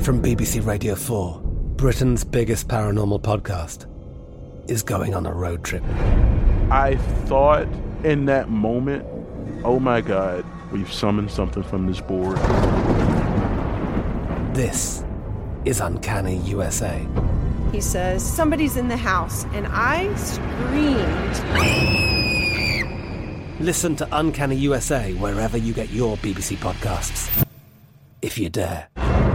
From BBC Radio 4, Britain's biggest paranormal podcast is going on a road trip. I thought in that moment, oh my God, we've summoned something from this board. This is Uncanny USA. He says, somebody's in the house, and I screamed. Listen to Uncanny USA wherever you get your BBC podcasts, if you dare.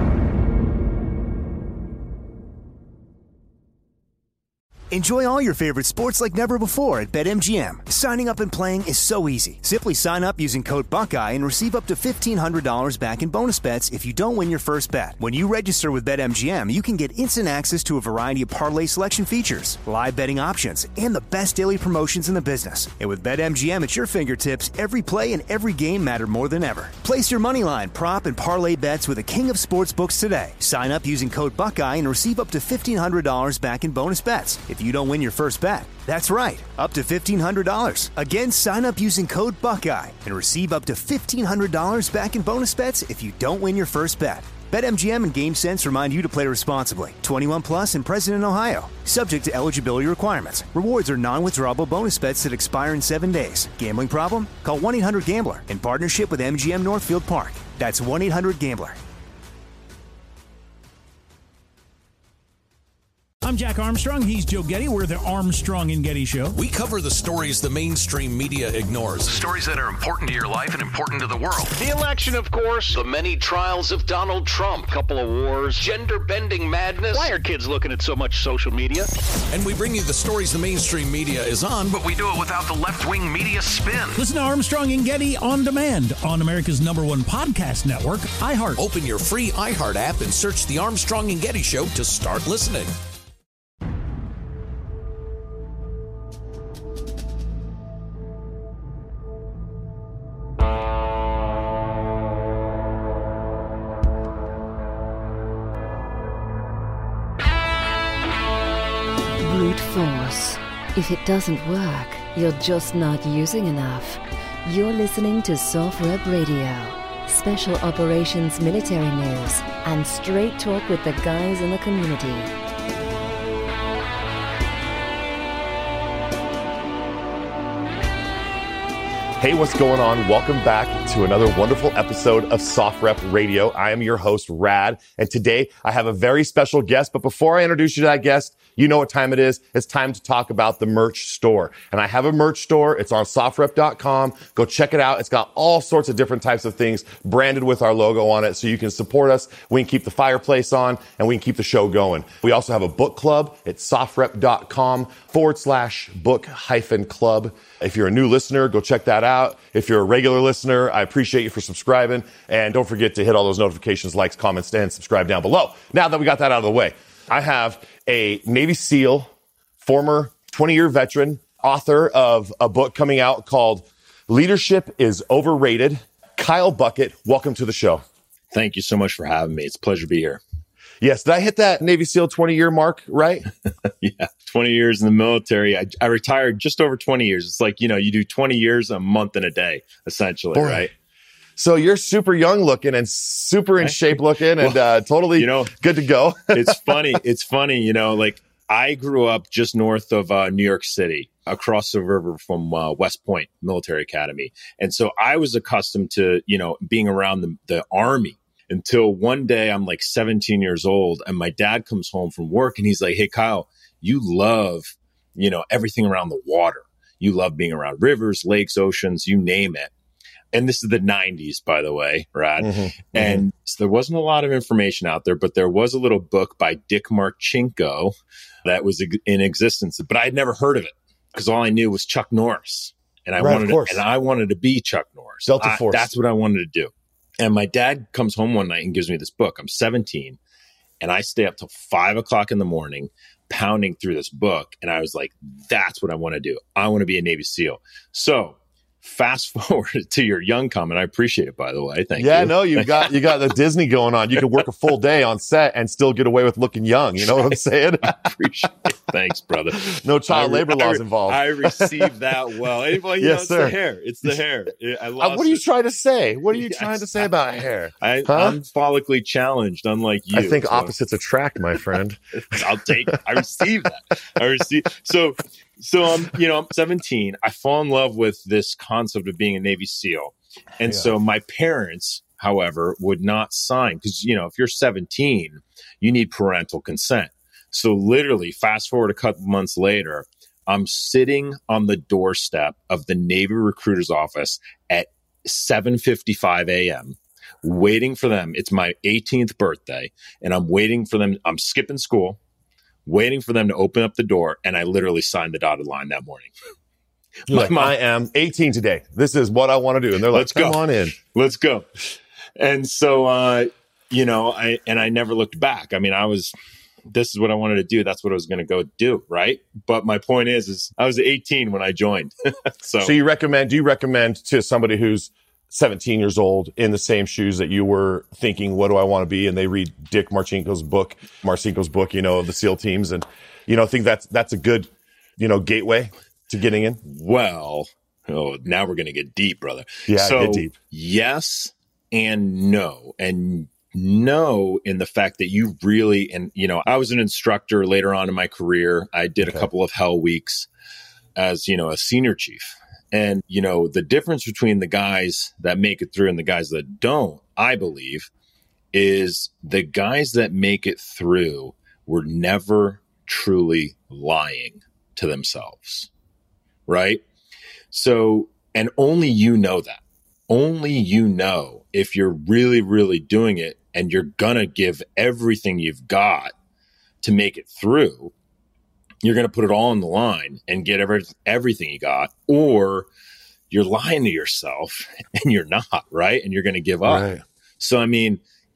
Enjoy all your favorite sports like never before at BetMGM. Signing up and playing is so easy. Simply sign up using code Buckeye and receive up to $1,500 back in bonus bets if you don't win your first bet. When you register with BetMGM, you can get instant access to a variety of parlay selection features, live betting options, and the best daily promotions in the business. And with BetMGM at your fingertips, every play and every game matter more than ever. Place your moneyline, prop, and parlay bets with the king of sportsbooks today. Sign up using code Buckeye and receive up to $1,500 back in bonus bets if you don't win your first bet. That's right, up to $1,500. Again, sign up using code Buckeye and receive up to $1,500 back in bonus bets if you don't win your first bet. BetMGM and GameSense remind you to play responsibly. 21 plus and present in Ohio. Subject to eligibility requirements. Rewards are non-withdrawable bonus bets that expire in 7 days. Gambling problem? Call 1-800-GAMBLER in partnership with MGM Northfield Park. That's 1-800-GAMBLER. I'm Jack Armstrong. He's Joe Getty. We're the Armstrong and Getty Show. We cover the stories the mainstream media ignores. Stories that are important to your life and important to the world. The election, of course. The many trials of Donald Trump. Couple of wars. Gender-bending madness. Why are kids looking at so much social media? And we bring you the stories the mainstream media is on, but we do it without the left-wing media spin. Listen to Armstrong and Getty on demand on America's #1 podcast network, iHeart. Open your free iHeart app and search The Armstrong and Getty Show to start listening. Force. If it doesn't work, you're just not using enough. You're listening to SOFREP Radio. Special Operations Military News and straight talk with the guys in the community. Hey, what's going on? Welcome back to another wonderful episode of SOFREP Radio. I am your host, Rad, and today I have a very special guest. But before I introduce you to that guest, you know what time it is. It's time to talk about the merch store. And I have a merch store. It's on SOFREP.com. Go check it out. It's got all sorts of different types of things branded with our logo on it so you can support us. We can keep the fireplace on and we can keep the show going. We also have a book club at SOFREP.com/book-club. If you're a new listener, go check that out. If you're a regular listener, I appreciate you for subscribing. And don't forget to hit all those notifications, likes, comments, and subscribe down below. Now that we got that out of the way, I have a Navy SEAL, former 20-year veteran, author of a book coming out called Leadership is Overrated. Kyle Bucket, welcome to the show. Thank you so much for having me. It's a pleasure to be here. Yes. Did I hit that Navy SEAL 20-year mark right? Yeah. 20 years in the military. I retired just over 20 years. It's like, you do 20 years, a month and a day, essentially, boy. Right? So you're super young looking and super in shape looking and totally good to go. It's funny. Like I grew up just north of New York City, across the river from West Point Military Academy. And so I was accustomed to, being around the Army. Until one day I'm like 17 years old and my dad comes home from work and he's like, "Hey, Kyle, you love, everything around the water. You love being around rivers, lakes, oceans, you name it." And this is the 90s, by the way, Brad. Mm-hmm. And so there wasn't a lot of information out there, but there was a little book by Dick Marcinko that was in existence, but I had never heard of it because all I knew was Chuck Norris. And I wanted to be Chuck Norris. Delta Force. That's what I wanted to do. And my dad comes home one night and gives me this book. I'm 17 and I stay up till 5 o'clock in the morning pounding through this book. And I was like, that's what I want to do. I want to be a Navy SEAL. So fast forward to your young comment. I appreciate it, by the way. Thank you. Yeah, no, you got the Disney going on. You can work a full day on set and still get away with looking young. You know what I'm saying? I appreciate it. Thanks, brother. No child labor laws involved. I received that well. Well, yes, sir. It's the hair. It's the hair. What are you trying to say? What are you trying to say about hair? I'm follically challenged, unlike you. I think opposites attract, my friend. I'll take it. I receive that. So I'm 17. I fall in love with this concept of being a Navy SEAL. And so my parents, however, would not sign because, if you're 17, you need parental consent. So literally fast forward a couple months later, I'm sitting on the doorstep of the Navy recruiter's office at 7:55 a.m. waiting for them. It's my 18th birthday and I'm waiting for them. I'm skipping school, waiting for them to open up the door. And I literally signed the dotted line that morning. I am 18 today. This is what I want to do. And they're like, come on in. Let's go. And so, I never looked back. I mean, this is what I wanted to do. That's what I was going to go do. Right. But my point is I was 18 when I joined. So do you recommend to somebody who's 17 years old in the same shoes that you were thinking, what do I want to be? And they read Dick Marcinko's book, of the SEAL teams. And, think that's a good, gateway to getting in. Well, now we're going to get deep, brother. Yeah. So get deep. Yes and no. And no, in the fact that you really, and, I was an instructor later on in my career. I did a couple of hell weeks as, a senior chief. And, the difference between the guys that make it through and the guys that don't, I believe, is the guys that make it through were never truly lying to themselves. Right? So, and only you know that. Only you know if you're really, really doing it and you're going to give everything you've got to make it through. You're going to put it all on the line and get everything you got, or you're lying to yourself and you're not, right? And you're going to give up. Right. So, I mean,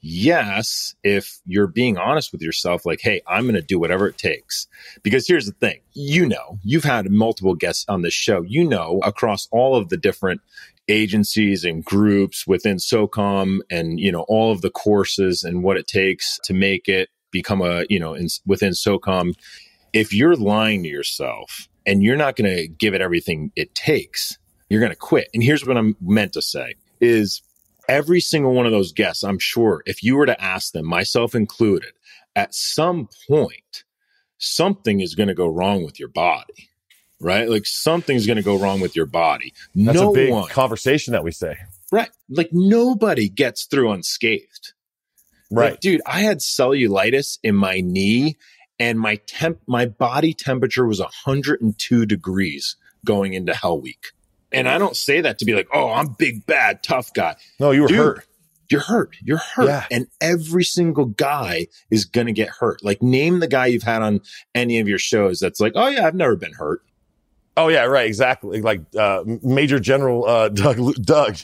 yes, if you're being honest with yourself, like, hey, I'm going to do whatever it takes. Because here's the thing, you've had multiple guests on this show, across all of the different agencies and groups within SOCOM and, all of the courses and what it takes to make it become within SOCOM. If you're lying to yourself and you're not going to give it everything it takes, you're going to quit. And here's what I'm meant to say is every single one of those guests, I'm sure if you were to ask them, myself included, at some point, something is going to go wrong with your body, right? Like something's going to go wrong with your body. That's a big conversation that we say. Right. Like nobody gets through unscathed. Right. Like, dude, I had cellulitis in my knee. And my body temperature was 102 degrees going into Hell Week. And I don't say that to be like, oh, I'm big, bad, tough guy. No, you were hurt. You're hurt. You're hurt. Yeah. And every single guy is going to get hurt. Like name the guy you've had on any of your shows that's like, oh yeah, I've never been hurt. Oh yeah, right. Exactly. Like, Major General, Doug,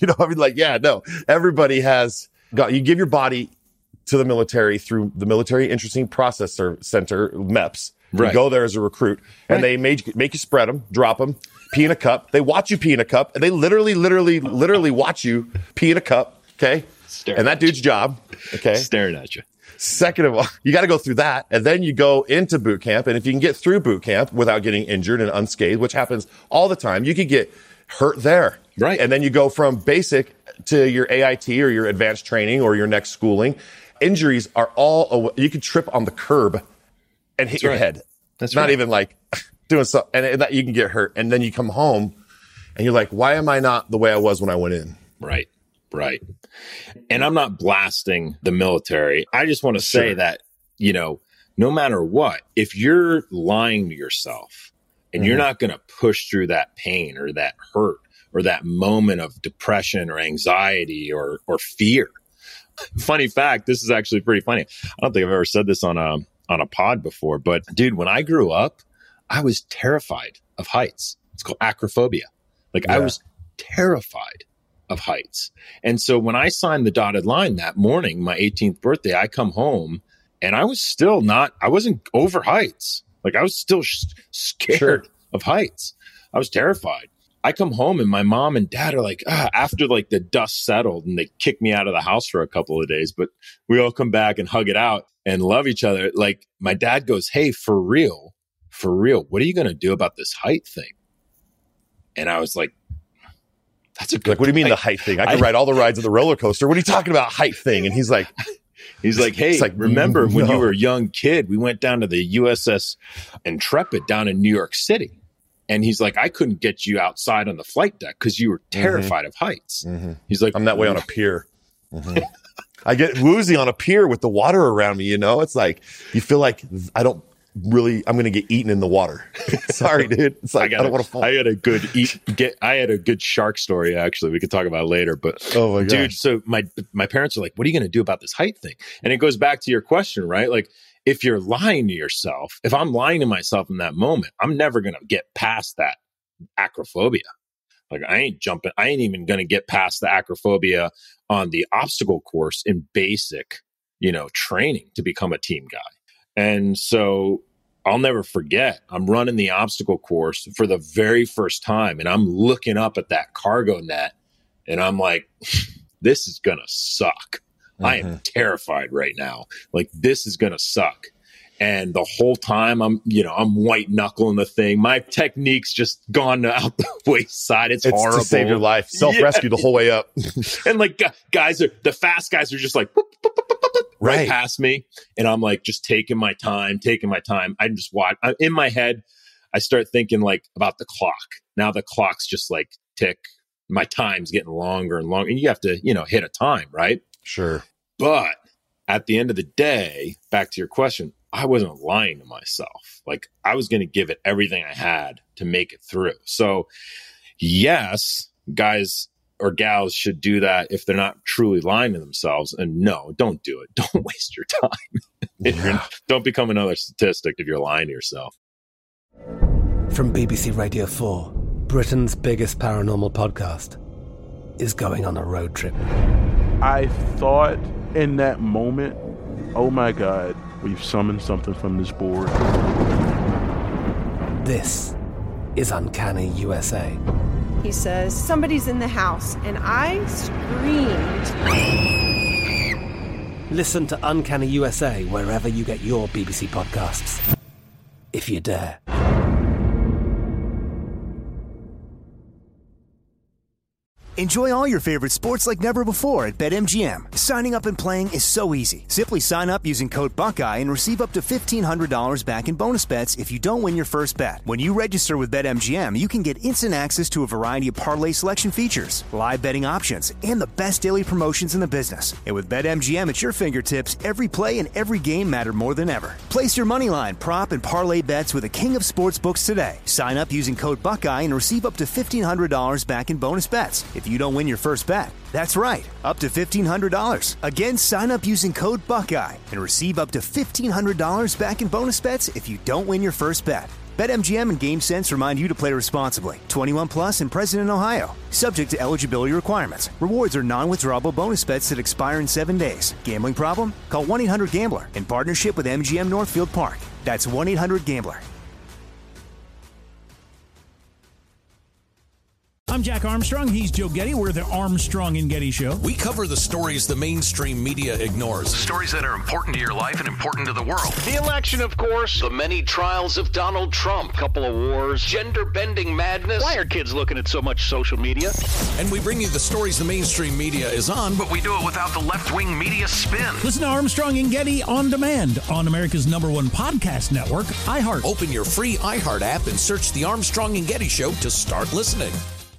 everybody has you give your body to the military through the Military Interesting Processor Center, MEPS. Right. You go there as a recruit, and they make you spread them, drop them, pee in a cup. They watch you pee in a cup, and they literally watch you pee in a cup, okay? And that dude's job, okay? Staring at you. Second of all, you got to go through that, and then you go into boot camp, and if you can get through boot camp without getting injured and unscathed, which happens all the time, you could get hurt there. Right. And then you go from basic to your AIT or your advanced training or your next schooling. Injuries are you can trip on the curb and hit your head. That's not even like doing something, and that you can get hurt. And then you come home and you're like, why am I not the way I was when I went in? Right. And I'm not blasting the military. I just want to say that, no matter what, if you're lying to yourself and you're not going to push through that pain or that hurt or that moment of depression or anxiety or fear. Funny fact, this is actually pretty funny. I don't think I've ever said this on a pod before, but dude, when I grew up, I was terrified of heights. It's called acrophobia. I was terrified of heights. And so when I signed the dotted line that morning, my 18th birthday, I come home and I was still I wasn't over heights. I was still scared of heights. I was terrified. I come home and my mom and dad are like, after like the dust settled and they kick me out of the house for a couple of days, but we all come back and hug it out and love each other. Like my dad goes, hey, for real, what are you going to do about this height thing? And I was like, that's a good, like, what do you mean the height thing? I can ride all the rides of the roller coaster. What are you talking about height thing? And he's like, hey, remember when you were a young kid, we went down to the USS Intrepid down in New York City. And he's like, I couldn't get you outside on the flight deck because you were terrified of heights. He's like, I'm that way on a pier. I get woozy on a pier with the water around me. You know, it's like, you feel like I'm going to get eaten in the water. Sorry, dude. It's like, I don't want to fall. I had a good shark story, actually. We could talk about it later, but oh my God. Dude, so my parents are like, what are you going to do about this height thing? And it goes back to your question, right? Like, if you're lying to yourself, if I'm lying to myself in that moment, I'm never going to get past that acrophobia. Like I ain't even going to get past the acrophobia on the obstacle course in basic, training to become a team guy. And so I'll never forget, I'm running the obstacle course for the very first time and I'm looking up at that cargo net and I'm like, this is going to suck. I am terrified right now. Like this is going to suck. And the whole time I'm white knuckling the thing. My technique's just gone out the wayside. It's horrible. To save your life. Self-rescue the whole way up. And like the fast guys are just like boop, boop, boop, boop, boop, right past me. And I'm like just taking my time. I just watch. In my head, I start thinking like about the clock. Now the clock's just like tick. My time's getting longer and longer. And you have to, hit a time, right? Sure. But at the end of the day, back to your question, I wasn't lying to myself. Like I was going to give it everything I had to make it through. So yes, guys or gals should do that if they're not truly lying to themselves. And no, don't do it. Don't waste your time. Don't become another statistic if you're lying to yourself. From BBC Radio 4, Britain's biggest paranormal podcast is going on a road trip. I thought in that moment, oh my God, we've summoned something from this board. This is Uncanny USA. He says, somebody's in the house, and I screamed. Listen to Uncanny USA wherever you get your BBC podcasts, if you dare. Enjoy all your favorite sports like never before at BetMGM. Signing up and playing is so easy. Simply sign up using code Buckeye and receive up to $1,500 back in bonus bets if you don't win your first bet. When you register with BetMGM, you can get instant access to a variety of parlay selection features, live betting options, and the best daily promotions in the business. And with BetMGM at your fingertips, every play and every game matter more than ever. Place your moneyline, prop, and parlay bets with the king of sportsbooks today. Sign up using code Buckeye and receive up to $1,500 back in bonus bets if you don't win your first bet. That's right, up to $1,500. Again, sign up using code Buckeye and receive up to $1,500 back in bonus bets if you don't win your first bet. BetMGM and GameSense remind you to play responsibly. 21 plus and present in Ohio. Subject to eligibility requirements. Rewards are non-withdrawable bonus bets that expire in 7 days. Gambling problem? Call 1-800-GAMBLER in partnership with MGM Northfield Park. That's 1-800-GAMBLER. I'm Jack Armstrong. He's Joe Getty. We're the Armstrong and Getty Show. We cover the stories the mainstream media ignores. Stories that are important to your life and important to the world. The election, of course. The many trials of Donald Trump. Couple of wars. Gender-bending madness. Why are kids looking at so much social media? And we bring you the stories the mainstream media is on, but we do it without the left-wing media spin. Listen to Armstrong and Getty on demand on America's #1 podcast network, iHeart. Open your free iHeart app and search the Armstrong and Getty Show to start listening.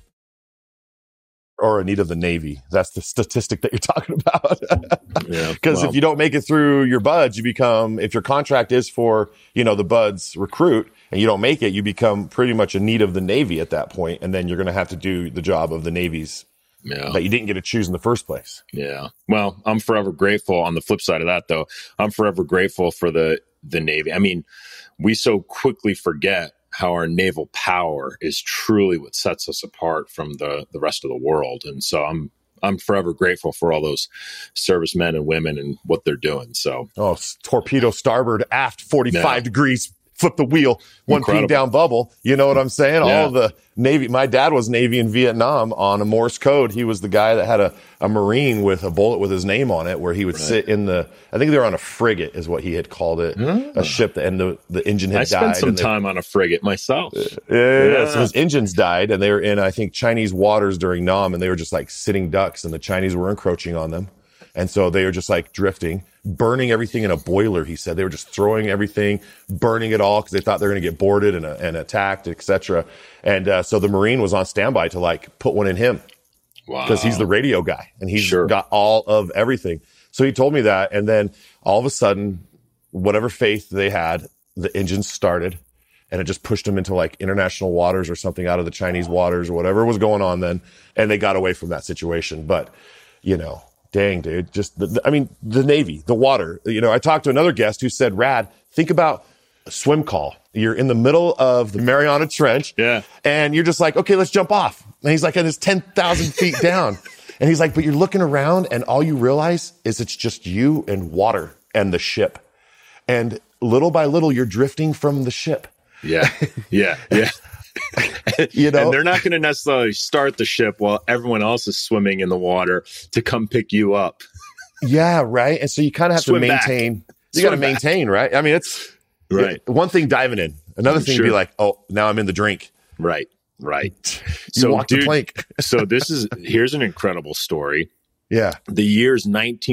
Or a need of the Navy. That's the statistic that you're talking about. Because Yeah, if you don't make it through your buds, you become, if your contract is for, the buds recruit and you don't make it, you become pretty much a need of the Navy at that point. And then you're going to have to do the job of the Navies that you didn't get to choose in the first place. Yeah. Well, I'm forever grateful. On the flip side of that, though, I'm forever grateful for the Navy. I mean, we so quickly forget how our naval power is truly what sets us apart from the rest of the world. And so I'm forever grateful for all those servicemen and women and what they're doing. So, torpedo starboard, aft, 45 degrees, flip the wheel, one peak down bubble. You know what I'm saying? Yeah. All of the Navy. My dad was Navy in Vietnam on a Morse code. He was the guy that had a Marine with a bullet with his name on it, where he would sit in I think they were on a frigate is what he had called it, a ship, and the engine had died. I spent some time on a frigate myself. Yeah. So his engines died, and they were in, I think, Chinese waters during Nam, and they were just like sitting ducks, and the Chinese were encroaching on them. And so they were just like drifting, burning everything in a boiler. He said they were just throwing everything, burning it all because they thought they were going to get boarded and attacked, etc. And so the Marine was on standby to like put one in him. Wow. Because he's the radio guy and he's got all of everything. So he told me that. And then all of a sudden, whatever faith they had, the engine started and it just pushed them into like international waters or something out of the Chinese waters or whatever was going on then. And they got away from that situation. But, you know, dang, dude, just, the Navy, the water. You know, I talked to another guest who said, Rad, think about a swim call. You're in the middle of the Mariana Trench. Yeah. And you're just like, okay, let's jump off. And he's like, and it's 10,000 feet down. And he's like, but you're looking around and all you realize is it's just you and water and the ship. And little by little, you're drifting from the ship. Yeah. Yeah. You know, and they're not going to necessarily start the ship while everyone else is swimming in the water to come pick you up. Yeah, right. And so you kind of have to maintain. Back. You got to maintain, right? I mean, it's right. One thing diving in, another thing to be like, oh, now I'm in the drink. Right. So walk the plank. So here's an incredible story. Yeah. The year's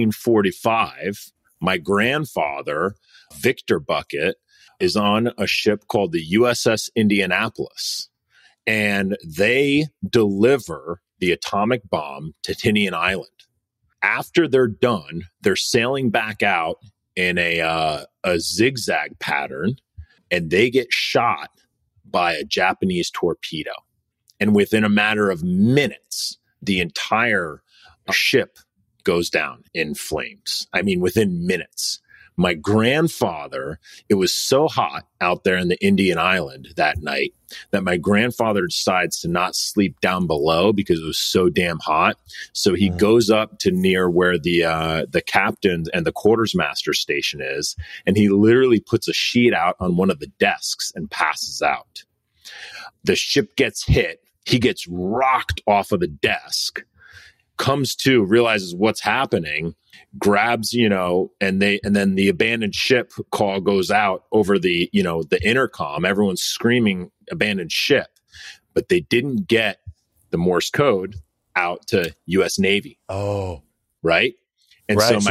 1945. My grandfather, Victor Bucket, is on a ship called the USS Indianapolis, and they deliver the atomic bomb to Tinian Island. After they're done, they're sailing back out in a zigzag pattern, and they get shot by a Japanese torpedo. And within a matter of minutes, the entire ship goes down in flames. I mean, within minutes. My grandfather, it was so hot out there in the Indian Island that night that my grandfather decides to not sleep down below because it was so damn hot. So he goes up to near where the captain and the quarters master station is, and he literally puts a sheet out on one of the desks and passes out. The ship gets hit. He gets rocked off of the desk, comes to, realizes what's happening, grabs, and then the abandoned ship call goes out over the intercom. Everyone's screaming abandoned ship, but they didn't get the Morse code out to U.S. Navy. Oh, right. And so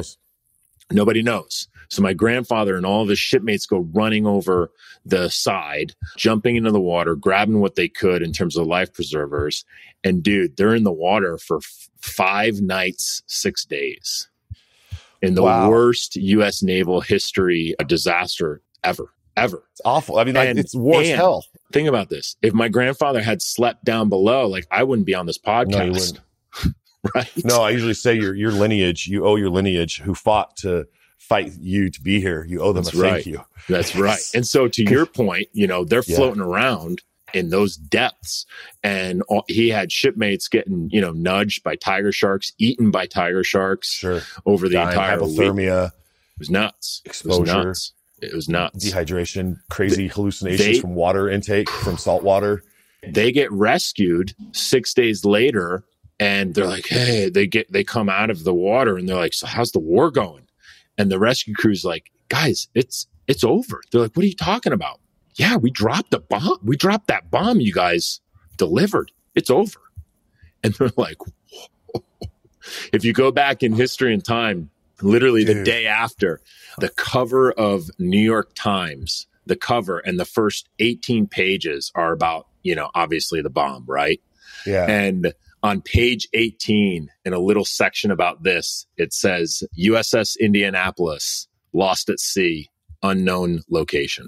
nobody knows. So my grandfather and all of his shipmates go running over the side, jumping into the water, grabbing what they could in terms of life preservers. And dude, they're in the water for 5 nights, 6 days. In the worst U.S. naval history, a disaster ever. It's awful. I mean, it's worse hell. Think about this. If my grandfather had slept down below, I wouldn't be on this podcast. No, you wouldn't. Right? No, I usually say your lineage, you owe your lineage who fought to fight you to be here. You owe them thank you. That's right. And so to your point, they're floating around in those depths, and he had shipmates getting, nudged by tiger sharks, eaten by tiger sharks over the entire hypothermia. Week. It was nuts. Exposure. It was nuts. Dehydration, crazy hallucinations from water intake, from salt water. They get rescued 6 days later, and they're like, hey, they come out of the water, and they're like, so how's the war going? And the rescue crew's like, guys, it's over. They're like, what are you talking about? Yeah, we dropped the bomb. We dropped that bomb you guys delivered. It's over. And they're like, whoa. If you go back in history and time, literally the day after, the cover of New York Times, the cover and the first 18 pages are about, obviously the bomb, right? Yeah. And on page 18, in a little section about this, it says USS Indianapolis, lost at sea, unknown location.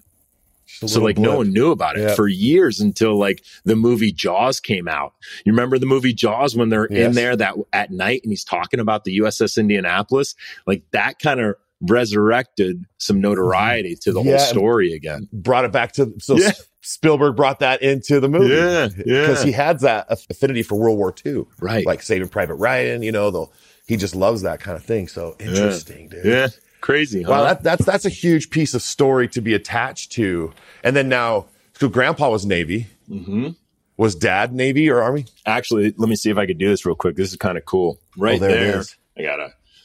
So no one knew about it for years until the movie Jaws came out. You remember the movie Jaws when they're in there that at night and he's talking about the USS Indianapolis? That kind of resurrected some notoriety to the whole story again. Brought it back to Spielberg brought that into the movie. Yeah. Because he had that affinity for World War II. Right. Like Saving Private Ryan, he just loves that kind of thing. So interesting, dude. Yeah. Crazy, huh? Wow, that's a huge piece of story to be attached to. And then now, so Grandpa was Navy. Mm-hmm. Was Dad Navy or Army? Actually, let me see if I could do this real quick. This is kind of cool. Right there. It is. I got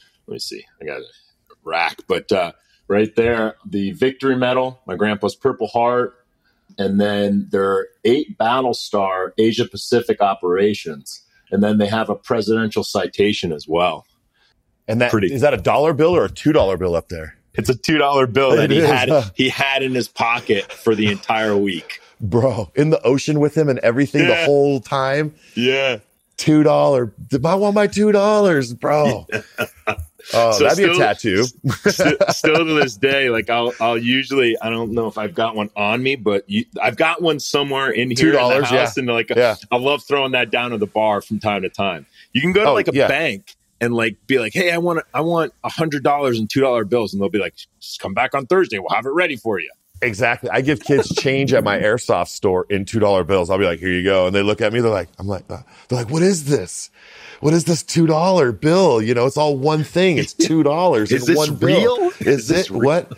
a rack. But right there, the Victory Medal, my grandpa's Purple Heart, and then there are 8 Battle Star Asia Pacific operations. And then they have a presidential citation as well. And is that a $1 bill or a $2 bill up there? It's a $2 bill that he had in his pocket for the entire week. Bro, in the ocean with him and everything the whole time. Yeah. $2. I want my $2, bro. Oh, so that'd be a tattoo. Still to this day, like I'll usually, I don't know if I've got one on me, but I've got one somewhere in here $2, in the house, and I love throwing that down to the bar from time to time. You can go to a bank and be like, hey, I want $100 in $2 bills, and they'll be like, just come back on Thursday, we'll have it ready for you. Exactly. I give kids change at my airsoft store in $2 bills. I'll be like, here you go. And they look at me. They're like, what is this? What is this $2 bill? You know, it's all one thing. It's $2 is in this one real? bill. Is it real? What?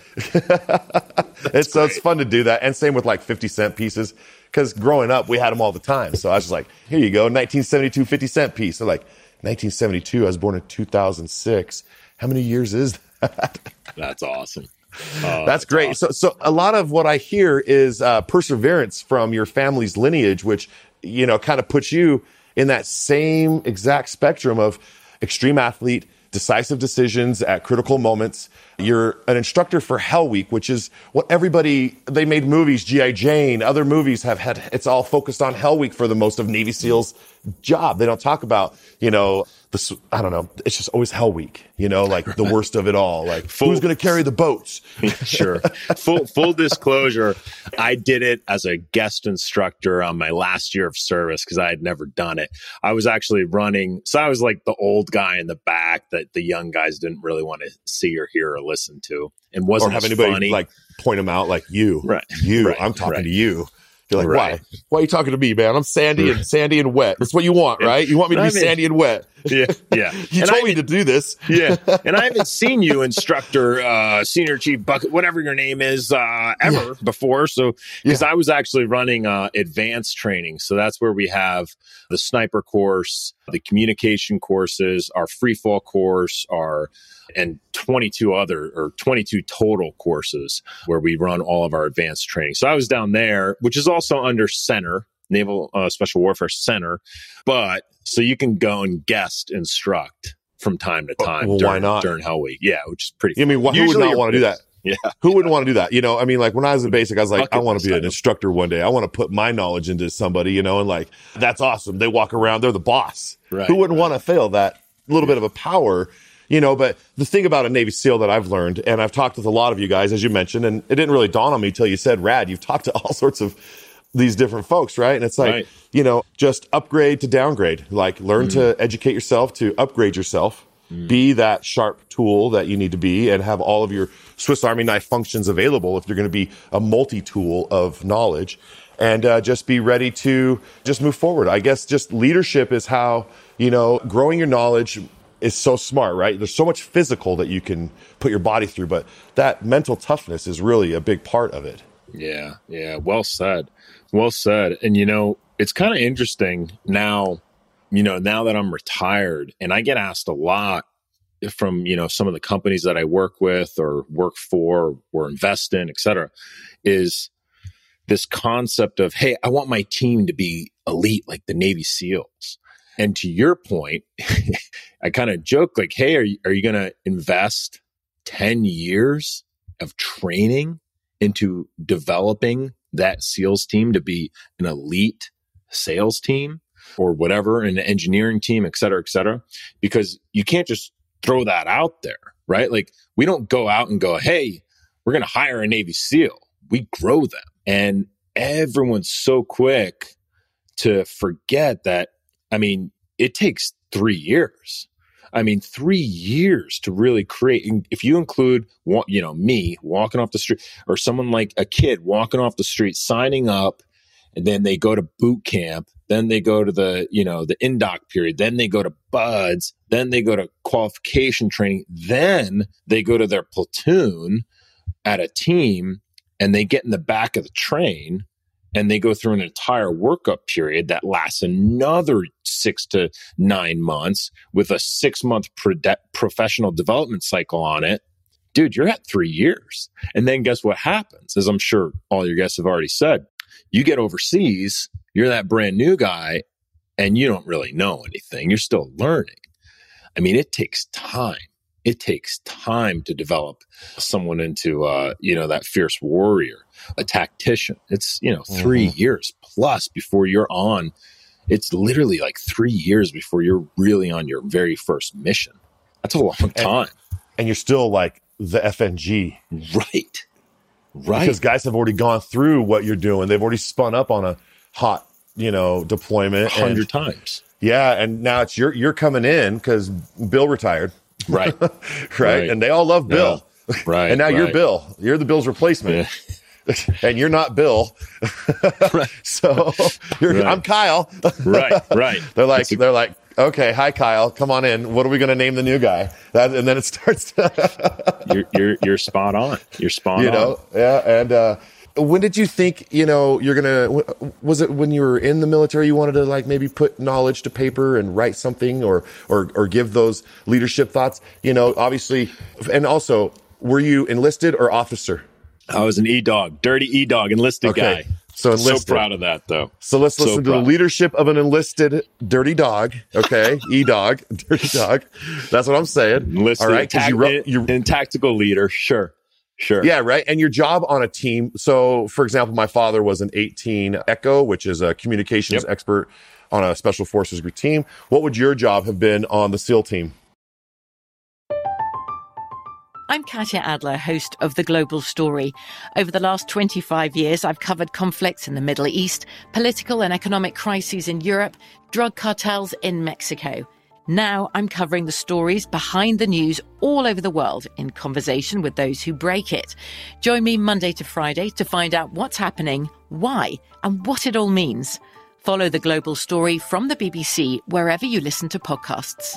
So it's fun to do that. And same with 50-cent pieces. Because growing up, we had them all the time. So I was just like, here you go, 1972 50-cent piece. So 1972, I was born in 2006. How many years is that? That's awesome. That's great. Awesome. So a lot of what I hear is perseverance from your family's lineage, which, kind of puts you in that same exact spectrum of extreme athlete, decisive decisions at critical moments. You're an instructor for Hell Week, which is what they made movies, G.I. Jane, other movies have had, it's all focused on Hell Week for the most of Navy SEALs' job. They don't talk about, I don't know. It's just always Hell Week, the worst of it all. Who's going to carry the boats? Sure. Full disclosure. I did it as a guest instructor on my last year of service because I had never done it. I was actually running. So I was like the old guy in the back that the young guys didn't really want to see or hear or listen to. And wasn't or have anybody funny. Point them out you. Right. You. Right. I'm talking to you. You're like, why? Why are you talking to me, man? I'm sandy and wet. That's what you want, right? You want me to be sandy and wet. Yeah. You told me to do this. Yeah. And I haven't seen you, instructor, senior chief, bucket, whatever your name is, ever before. So, because I was actually running advanced training. So that's where we have the sniper course, the communication courses, our free fall course, and 22 total courses where we run all of our advanced training. So I was down there, which is also under Center, Naval Special Warfare Center. But so you can go and guest instruct from time to time. Why not? During Hell Week. Yeah, which is pretty fun. I mean, who would not want to do that? Yeah. Who wouldn't want to do that? When I was in basic, I was like, I want to be an instructor one day. I want to put my knowledge into somebody, and that's awesome. They walk around, they're the boss. Right. Who wouldn't want to fail that little bit of a power? But the thing about a Navy SEAL that I've learned, and I've talked with a lot of you guys, as you mentioned, and it didn't really dawn on me until you said, Rad, you've talked to all sorts of these different folks, right? And it's like, just upgrade to downgrade, learn to educate yourself, to upgrade yourself, be that sharp tool that you need to be, and have all of your Swiss Army knife functions available if you're going to be a multi-tool of knowledge, and just be ready to just move forward. I guess just leadership is how, growing your knowledge is so smart, right? There's so much physical that you can put your body through, but that mental toughness is really a big part of it. Yeah. Well said. And, it's kind of interesting now, now that I'm retired, and I get asked a lot from, some of the companies that I work with or work for or invest in, et cetera, is this concept of, hey, I want my team to be elite like the Navy SEALs. And to your point, I kind of joke hey, are you going to invest 10 years of training into developing that SEALs team to be an elite sales team or whatever, an engineering team, et cetera, because you can't just throw that out there, right? We don't go out and go, hey, we're going to hire a Navy SEAL. We grow them. And everyone's so quick to forget that. It takes 3 years. 3 years to really create. If you include, me walking off the street, or someone like a kid walking off the street, signing up and then they go to boot camp, then they go to the indoc period, then they go to buds, then they go to qualification training, then they go to their platoon at a team, and they get in the back of the train, and they go through an entire workup period that lasts another 6 to 9 months with a 6-month professional development cycle on it. Dude, you're at 3 years. And then guess what happens? As I'm sure all your guests have already said, you get overseas, you're that brand new guy, and you don't really know anything. You're still learning. I mean, it takes time. It takes time to develop someone into, that fierce warrior, a tactician. It's, 3 years plus before you're on. It's literally like 3 years before you're really on your very first mission. That's a long time. And you're still like the FNG. Right. Because guys have already gone through what you're doing. They've already spun up on a hot, deployment 100 times. Yeah. And now it's you're coming in because Bill retired. Right. right. And they all love Bill. Yeah. Right. And now you're Bill. You're the Bill's replacement. Yeah. And you're not Bill. Right. So I'm Kyle. Right. They're like, okay, hi Kyle, come on in. What are we going to name the new guy? And then it starts. You're spot on. You're spot on. Yeah. And when did you think you're gonna? Was it when you were in the military? You wanted to like maybe put knowledge to paper and write something, or give those leadership thoughts? Obviously, and also, were you enlisted or officer? I was an E-dog, dirty E-dog, enlisted guy. So enlisted. So proud of that, though. So let's listen to the leadership of an enlisted dirty dog. Okay, E-dog, dirty dog. That's what I'm saying. Enlisted, all right, because you're tactical leader. Sure. Yeah, right. And your job on a team. So, for example, my father was an 18 Echo, which is a communications expert on a special forces group team. What would your job have been on the SEAL team? I'm Katya Adler, host of The Global Story. Over the last 25 years, I've covered conflicts in the Middle East, political and economic crises in Europe, drug cartels in Mexico. Now I'm covering the stories behind the news all over the world in conversation with those who break it. Join me Monday to Friday to find out what's happening, why, and what it all means. Follow The Global Story from the BBC wherever you listen to podcasts.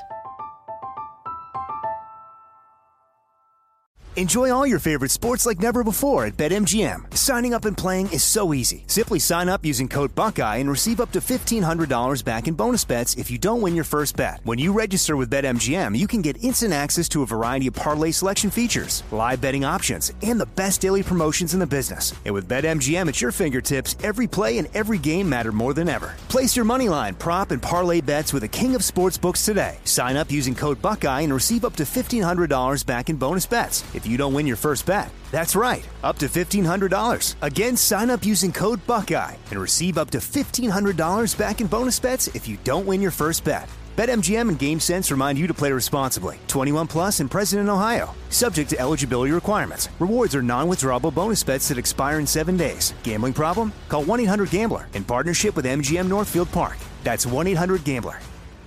Enjoy all your favorite sports like never before at BetMGM. Signing up and playing is so easy. Simply sign up using code Buckeye and receive up to $1,500 back in bonus bets if you don't win your first bet. When you register with BetMGM, you can get instant access to a variety of parlay selection features, live betting options, and the best daily promotions in the business. And with BetMGM at your fingertips, every play and every game matter more than ever. Place your moneyline, prop, and parlay bets with the king of sportsbooks today. Sign up using code Buckeye and receive up to $1,500 back in bonus bets if you don't win your first bet. That's right, up to $1,500. Again, sign up using code Buckeye and receive up to $1,500 back in bonus bets if you don't win your first bet. BetMGM and GameSense remind you to play responsibly. 21 plus and present in Ohio. Subject to eligibility requirements. Rewards are non-withdrawable bonus bets that expire in 7 days. Gambling problem? Call 1-800-GAMBLER in partnership with MGM Northfield Park. That's 1-800-GAMBLER.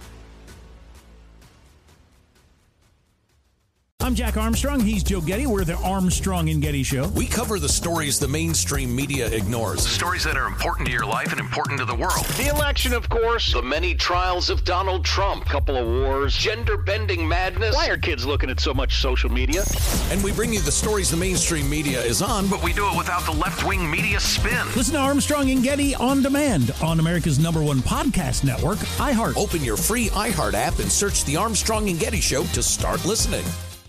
I'm Jack Armstrong. He's Joe Getty. We're the Armstrong and Getty Show. We cover the stories the mainstream media ignores. Stories that are important to your life and important to the world. The election, of course. The many trials of Donald Trump. Couple of wars. Gender-bending madness. Why are kids looking at so much social media? And we bring you the stories the mainstream media is on, but we do it without the left-wing media spin. Listen to Armstrong and Getty on demand on America's #1 podcast network, iHeart. Open your free iHeart app and search the Armstrong and Getty Show to start listening.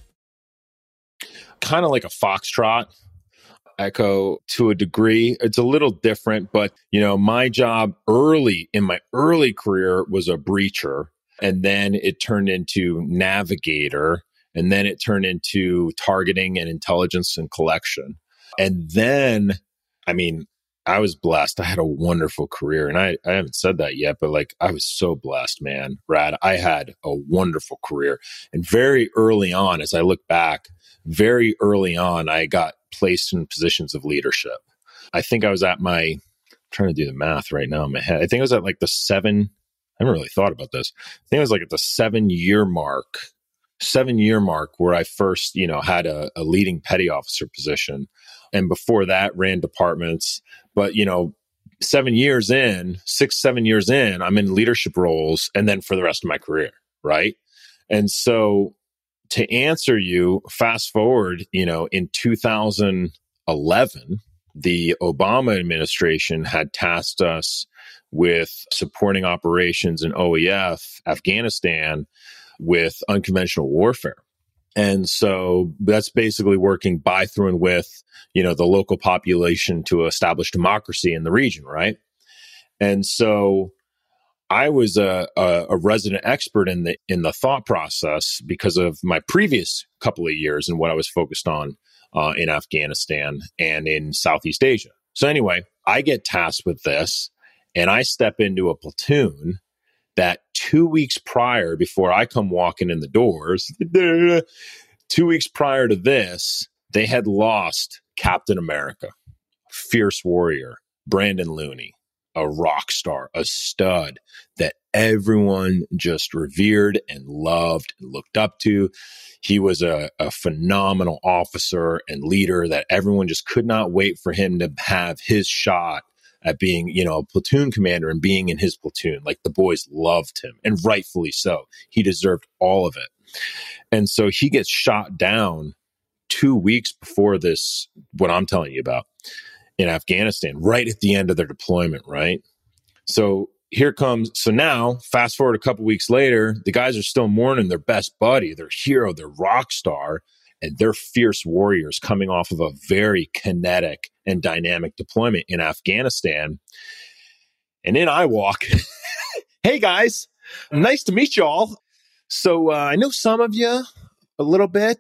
Kind of like a foxtrot Echo to a degree. It's a little different, but my job in my early career was a breacher, and then it turned into navigator, and then it turned into targeting and intelligence and collection. And then, I was blessed. I had a wonderful career, and I haven't said that yet, but I was so blessed, man. Rad, I had a wonderful career. And very early on, as I look back, very early on, I got placed in positions of leadership. I think I was at I'm trying to do the math right now in my head. I think I was at the 7, I haven't really thought about this. I think I was at the 7-year mark where I first, had a leading petty officer position. And before that, ran departments. But, 7 years in, 6-7 years in, I'm in leadership roles, and then for the rest of my career, right? And so to answer you, fast forward, in 2011, the Obama administration had tasked us with supporting operations in OEF, Afghanistan, with unconventional warfare. And so that's basically working by, through, and with, the local population to establish democracy in the region, right? And so I was a resident expert in the thought process because of my previous couple of years and what I was focused on in Afghanistan and in Southeast Asia. So anyway, I get tasked with this, and I step into a platoon that 2 weeks prior, before I come walking in the doors, 2 weeks prior to this, they had lost Captain America, fierce warrior, Brandon Looney, a rock star, a stud that everyone just revered and loved and looked up to. He was a phenomenal officer and leader that everyone just could not wait for him to have his shot at being, a platoon commander and being in his platoon. Like, the boys loved him, and rightfully so. He deserved all of it. And so he gets shot down 2 weeks before this, what I'm telling you about, in Afghanistan, right at the end of their deployment, right? So now, fast forward a couple weeks later, the guys are still mourning their best buddy, their hero, their rock star, and they're fierce warriors coming off of a very kinetic and dynamic deployment in Afghanistan. And in I walk. Hey, guys, nice to meet you all. So I know some of you a little bit.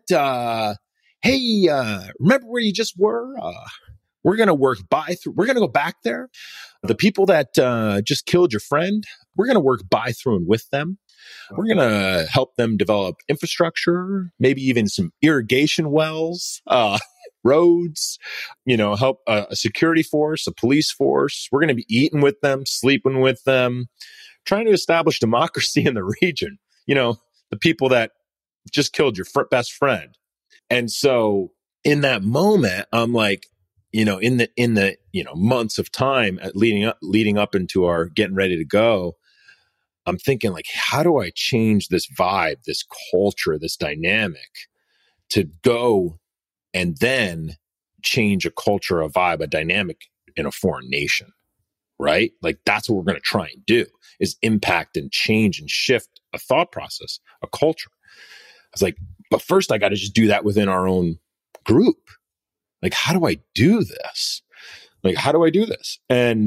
Hey, remember where you just were? We're going to work we're going to go back there. The people that just killed your friend, we're going to work by, through, and with them. We're going to help them develop infrastructure, maybe even some irrigation wells, roads, help a security force, a police force. We're going to be eating with them, sleeping with them, trying to establish democracy in the region. The people that just killed your best friend. And so in that moment, I'm like, in the months of time leading up into our getting ready to go, I'm thinking, like, how do I change this vibe, this culture, this dynamic to go and then change a culture, a vibe, a dynamic in a foreign nation, right? Like, that's what we're going to try and do, is impact and change and shift a thought process, a culture. I was like, but first I got to just do that within our own group. Like, how do I do this? And,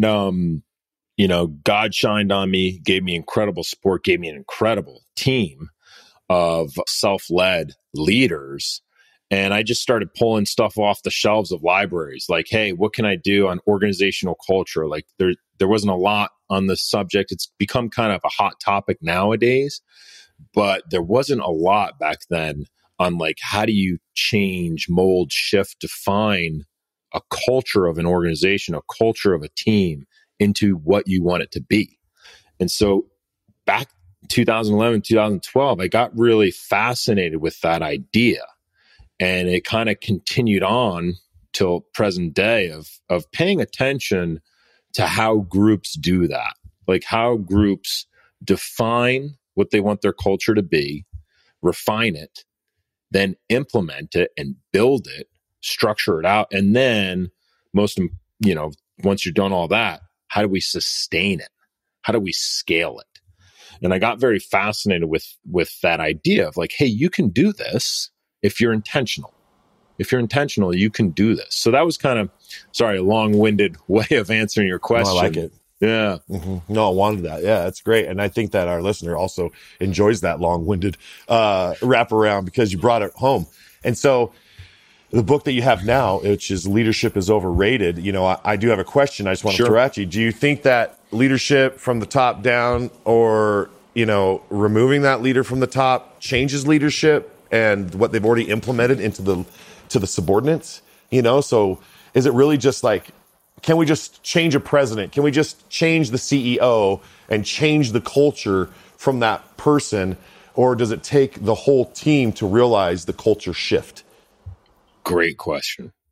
God shined on me, gave me incredible support, gave me an incredible team of self-led leaders. And I just started pulling stuff off the shelves of libraries. Like, hey, what can I do on organizational culture? Like, there wasn't a lot on this subject. It's become kind of a hot topic nowadays, but there wasn't a lot back then on, like, how do you change, mold, shift, define a culture of an organization, a culture of a team into what you want it to be. And so back 2011, 2012, I got really fascinated with that idea. And it kind of continued on till present day of paying attention to how groups do that, like how groups define what they want their culture to be, refine it, then implement it and build it, structure it out. And then once you're done all that, how do we sustain it? How do we scale it? And I got very fascinated with that idea of, like, hey, you can do this if you're intentional. If you're intentional, you can do this. So that was kind of, a long-winded way of answering your question. No, I like it. Yeah. Mm-hmm. No, I wanted that. Yeah, that's great. And I think that our listener also enjoys that long-winded wraparound because you brought it home. And so the book that you have now, which is Leadership is Overrated, I do have a question I just want to throw at you. Do you think that leadership from the top down, or, removing that leader from the top, changes leadership and what they've already implemented into the subordinates? So is it really just like, can we just change a president? Can we just change the CEO and change the culture from that person? Or does it take the whole team to realize the culture shift? Great question.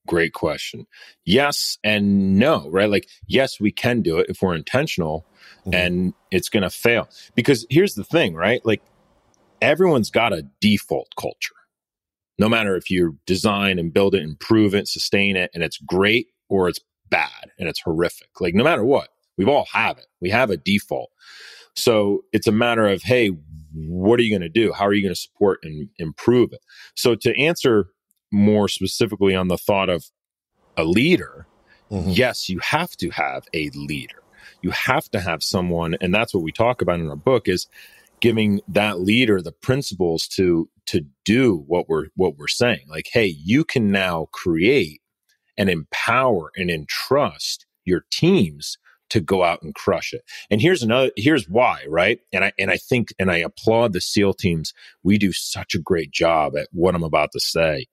Great question. Yes and no, right? Like, yes, we can do it if we're intentional, and it's going to fail. Because here's the thing, right? Like, everyone's got a default culture. No matter if you design and build it, improve it, sustain it, and it's great, or it's bad and it's horrific. Like, no matter what, we all have it. We have a default. So it's a matter of, hey, what are you going to do? How are you going to support and improve it? So to answer more specifically on the thought of a leader, yes, you have to have a leader. You have to have someone, and that's what we talk about in our book, is giving that leader the principles to do what we're saying. Like, hey, you can now create and empower and entrust your teams to go out and crush it. And here's why, right? And I think I applaud the SEAL teams. We do such a great job at what I'm about to say.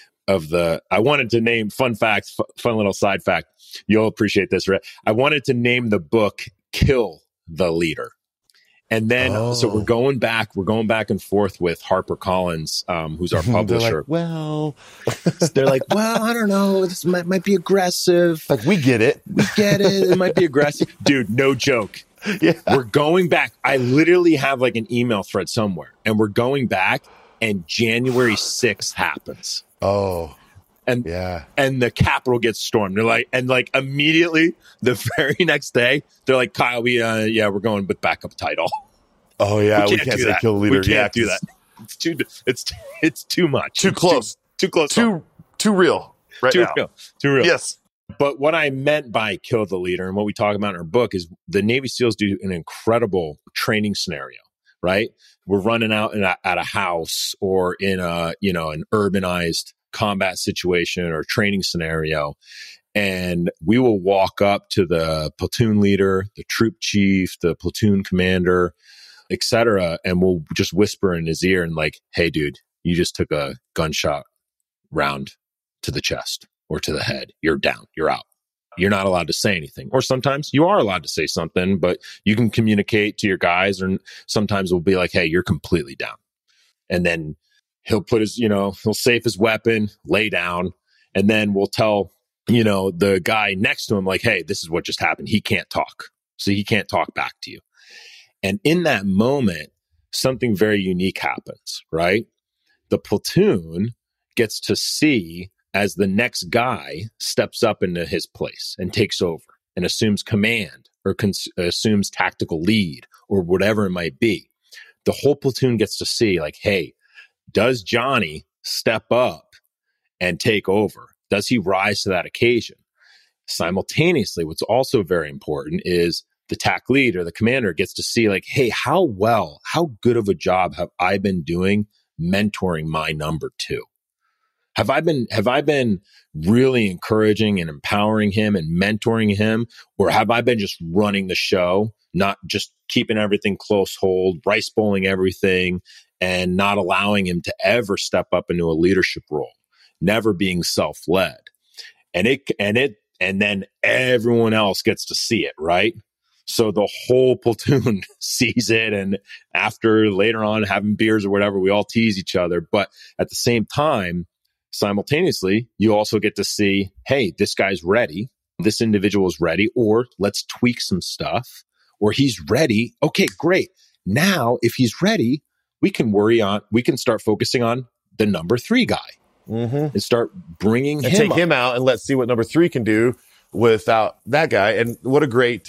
I wanted to name, fun little side fact. You'll appreciate this, right? I wanted to name the book Kill the Leader. And then, so we're going back and forth with HarperCollins, who's our publisher. They're like, well, I don't know. This might be aggressive. Like, we get it. It might be aggressive. Dude, no joke. Yeah. We're going back. I literally have like an email thread somewhere, and we're going back, and January 6th happens. Oh. And the Capitol gets stormed. They're like, and like immediately the very next day, they're like, Kyle, we're going with backup title. Oh yeah, we can't say kill the leader. We can't do that. It's too much. Too close. Too real. Too real. Yes. But what I meant by kill the leader, and what we talk about in our book, is the Navy SEALs do an incredible training scenario. Right? We're running out at a house or in an urbanized combat situation or training scenario, and we will walk up to the platoon leader, the troop chief, the platoon commander, etc., and we'll just whisper in his ear and like, hey dude, you just took a gunshot round to the chest or to the head. You're down. You're out. You're not allowed to say anything. Or sometimes you are allowed to say something, but you can communicate to your guys, or sometimes we'll be like, hey, you're completely down. And then he'll put his, he'll safe his weapon, lay down, and then we'll tell, the guy next to him, like, hey, this is what just happened. He can't talk. So he can't talk back to you. And in that moment, something very unique happens, right? The platoon gets to see as the next guy steps up into his place and takes over and assumes command or assumes tactical lead or whatever it might be. The whole platoon gets to see like, hey, does Johnny step up and take over? Does he rise to that occasion? Simultaneously, what's also very important is the TAC lead or the commander gets to see like, hey, how good of a job have I been doing mentoring my number two? Have I been really encouraging and empowering him and mentoring him? Or have I been just running the show, not just keeping everything close hold, rice bowling everything, and not allowing him to ever step up into a leadership role, never being self-led? And then everyone else gets to see it, right? So the whole platoon sees it, and after later on having beers or whatever, we all tease each other. But at the same time, simultaneously, you also get to see, hey, this guy's ready. This individual is ready, or let's tweak some stuff, or he's ready. Okay, great. Now, if he's ready, we can start focusing on the number three guy and start bringing him take up. him out, and let's see what number three can do without that guy. And what a great,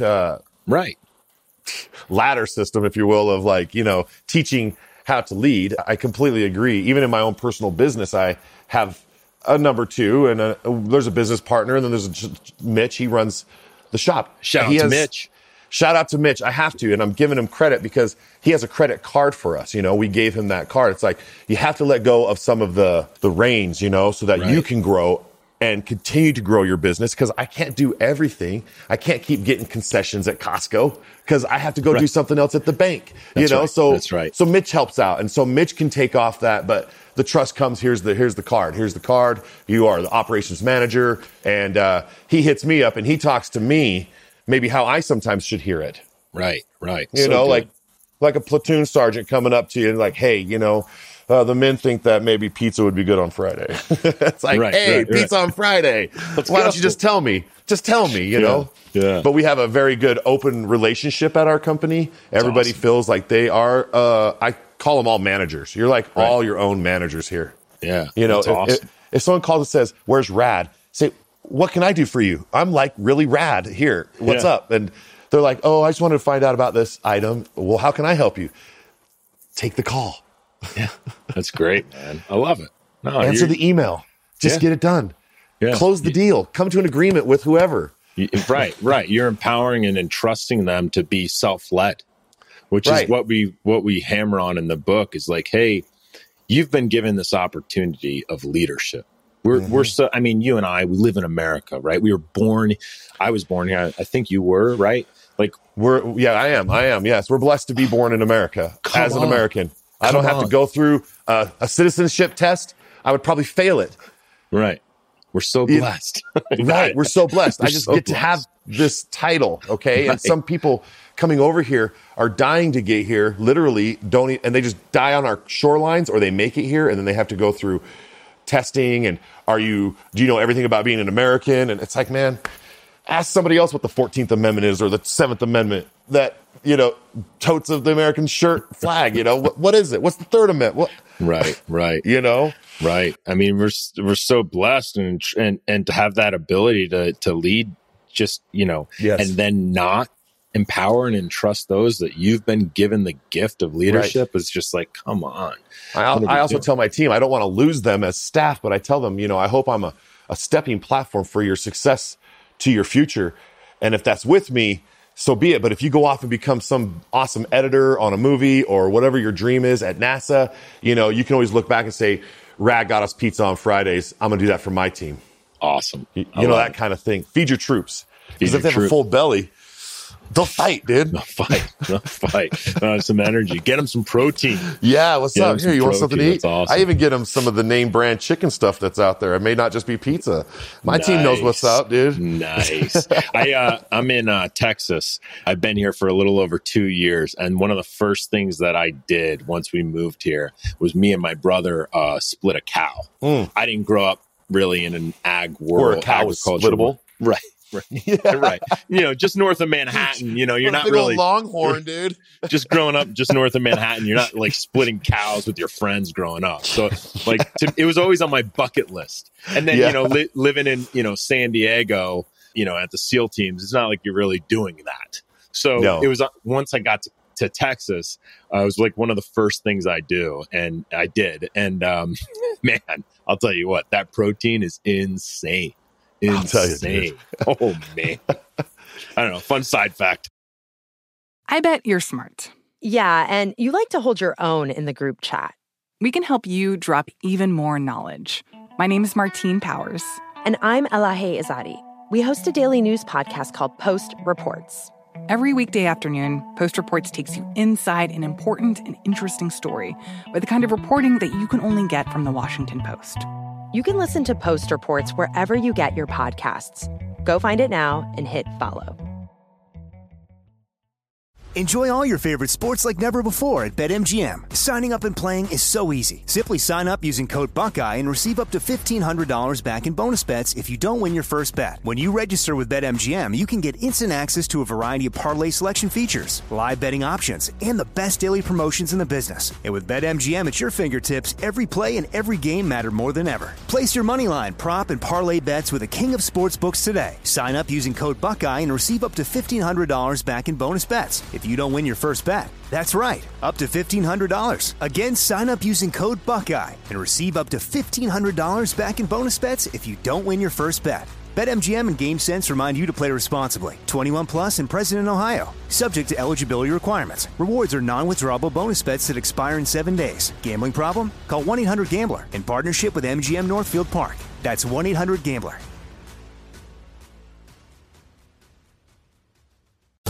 ladder system, if you will, of like, teaching how to lead. I completely agree. Even in my own personal business, I have a number two, and there's a business partner, and then there's Mitch. He runs the shop. Shout out to Mitch. I have to, and I'm giving him credit because he has a credit card for us. We gave him that card. It's like you have to let go of some of the reins, so that you can grow and continue to grow your business, because I can't do everything. I can't keep getting concessions at Costco because I have to go do something else at the bank. So that's right. So Mitch helps out, and so Mitch can take off that, but the trust comes. Here's the card. Here's the card. You are the operations manager, and he hits me up and he talks to me maybe how I sometimes should hear it. Right. Like a platoon sergeant coming up to you and like, hey, the men think that maybe pizza would be good on Friday. It's like, pizza on Friday. Why don't you just tell me? Just tell me, you know? Yeah. But we have a very good open relationship at our company. Everybody feels like they are, I call them all managers. You're like all your own managers here. Yeah. You know, if someone calls and says, where's Rad? Say, what can I do for you? I'm like really rad here. What's up? And they're like, oh, I just wanted to find out about this item. Well, how can I help you? Take the call. Yeah. That's great, man. I love it. No, answer the email. Just get it done. Yeah. Close the deal. Come to an agreement with whoever. Right. You're empowering and entrusting them to be self-led, which is what we hammer on in the book is like, hey, you've been given this opportunity of leadership. We're so, I mean, you and I, we live in America, right? We were born, I was born here. I think you were, right? Like I am. Yes. We're blessed to be born in America as an American. I don't have to go through a citizenship test. I would probably fail it. Right. We're so blessed. Right. We're so blessed. I just get to have this title. Okay. And some people coming over here are dying to get here, literally and they just die on our shorelines, or they make it here and then they have to go through testing. And do you know everything about being an American? And it's like, man, ask somebody else what the 14th Amendment is, or the 7th Amendment that, you know, totes of the American flag, you know, what is it? What's the 3rd Amendment? What? Right. You know? Right. I mean, we're so blessed and to have that ability to lead, just, you know, and then not empower and entrust those that you've been given the gift of leadership is just like, come on. I also tell my team, I don't want to lose them as staff, but I tell them, you know, I hope I'm a stepping platform for your success to your future. And if that's with me, so be it. But if you go off and become some awesome editor on a movie or whatever your dream is at NASA, you know, you can always look back and say, Rad got us pizza on Fridays. I'm going to do that for my team. Awesome. You know, that kind of thing. Feed your troops. Because if they have a full belly, they'll fight, dude. They'll fight. Some energy. Get them some protein. Yeah, what's up? Here, you want something to eat? That's awesome. I even get them some of the name brand chicken stuff that's out there. It may not just be pizza. My team knows what's up, dude. Nice. I'm in Texas. I've been here for a little over 2 years. And one of the first things that I did once we moved here was me and my brother split a cow. I didn't grow up really in an ag world. Where a cow was splittable. Right. Yeah. Right. You know, just north of Manhattan, you know, you're not really Longhorn, dude. Just growing up just north of Manhattan, you're not like splitting cows with your friends growing up. So like it was always on my bucket list. And then, you know, living in, you know, San Diego, you know, at the SEAL teams, it's not like you're really doing that. So it was once I got to Texas, it was like one of the first things I do. And I did. And man, I'll tell you what, that protein is insane. I'll tell you, dude. Oh, man. I don't know. Fun side fact. I bet you're smart. Yeah, and you like to hold your own in the group chat. We can help you drop even more knowledge. My name is Martine Powers. And I'm Elahe Izadi. We host a daily news podcast called Post Reports. Every weekday afternoon, Post Reports takes you inside an important and interesting story with the kind of reporting that you can only get from the Washington Post. You can listen to Post Reports wherever you get your podcasts. Go find it now and hit follow. Enjoy all your favorite sports like never before at BetMGM. Signing up and playing is so easy. Simply sign up using code Buckeye and receive up to $1,500 back in bonus bets if you don't win your first bet. When you register with BetMGM, you can get instant access to a variety of parlay selection features, live betting options, and the best daily promotions in the business. And with BetMGM at your fingertips, every play and every game matter more than ever. Place your moneyline, prop, and parlay bets with the king of sportsbooks today. Sign up using code Buckeye and receive up to $1,500 back in bonus bets if you don't win your first bet. That's right, up to $1,500. Again, sign up using code Buckeye and receive up to $1,500 back in bonus bets if you don't win your first bet. BetMGM and GameSense remind you to play responsibly. 21 plus and present in Ohio. Subject to eligibility requirements. Rewards are non-withdrawable bonus bets that expire in 7 days. Gambling problem? Call 1-800-GAMBLER in partnership with MGM Northfield Park. That's 1-800-GAMBLER.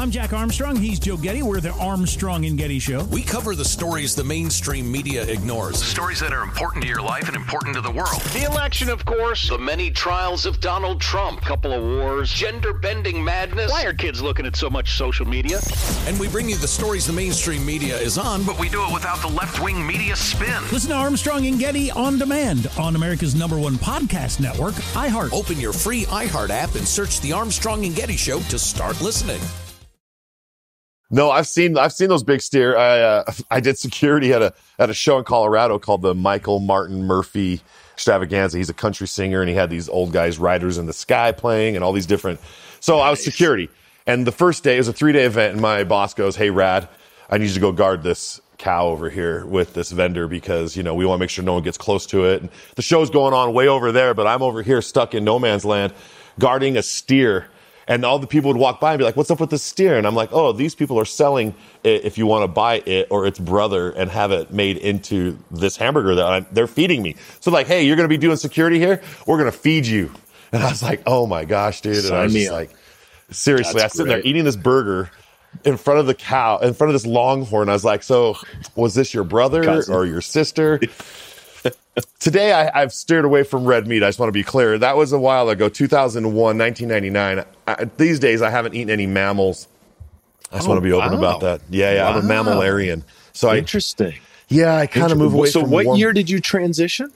I'm Jack Armstrong. He's Joe Getty. We're the Armstrong and Getty Show. We cover the stories the mainstream media ignores. Stories that are important to your life and important to the world. The election, of course. The many trials of Donald Trump. Couple of wars. Gender-bending madness. Why are kids looking at so much social media? And we bring you the stories the mainstream media is on, but we do it without the left-wing media spin. Listen to Armstrong and Getty on demand on America's #1 podcast network, iHeart. Open your free iHeart app and search the Armstrong and Getty Show to start listening. No, I've seen those big steer. I did security at a show in Colorado called the Michael Martin Murphy Extravaganza. He's a country singer, and he had these old guys, Riders in the Sky, playing, and all these different. So I was security, and the first day, it was a 3-day event, and my boss goes, "Hey, Rad, I need you to go guard this cow over here with this vendor because, we want to make sure no one gets close to it." And the show's going on way over there, but I'm over here stuck in no man's land guarding a steer. And all the people would walk by and be like, "What's up with this steer?" And I'm like, "Oh, these people are selling it if you want to buy it or its brother and have it made into this hamburger that they're feeding me." So like, "Hey, you're going to be doing security here? We're going to feed you." And I was like, "Oh my gosh, dude." And I was just like, seriously, I was sitting there eating this burger in front of the cow, in front of this longhorn. I was like, "So was this your brother or your sister?" Today, I've steered away from red meat. I just want to be clear. That was a while ago, 2001, 1999. These days, I haven't eaten any mammals. I just want to be open about that. Yeah, wow. I'm a mammalarian. So Interesting. I kind of move away from. So what year did you transition?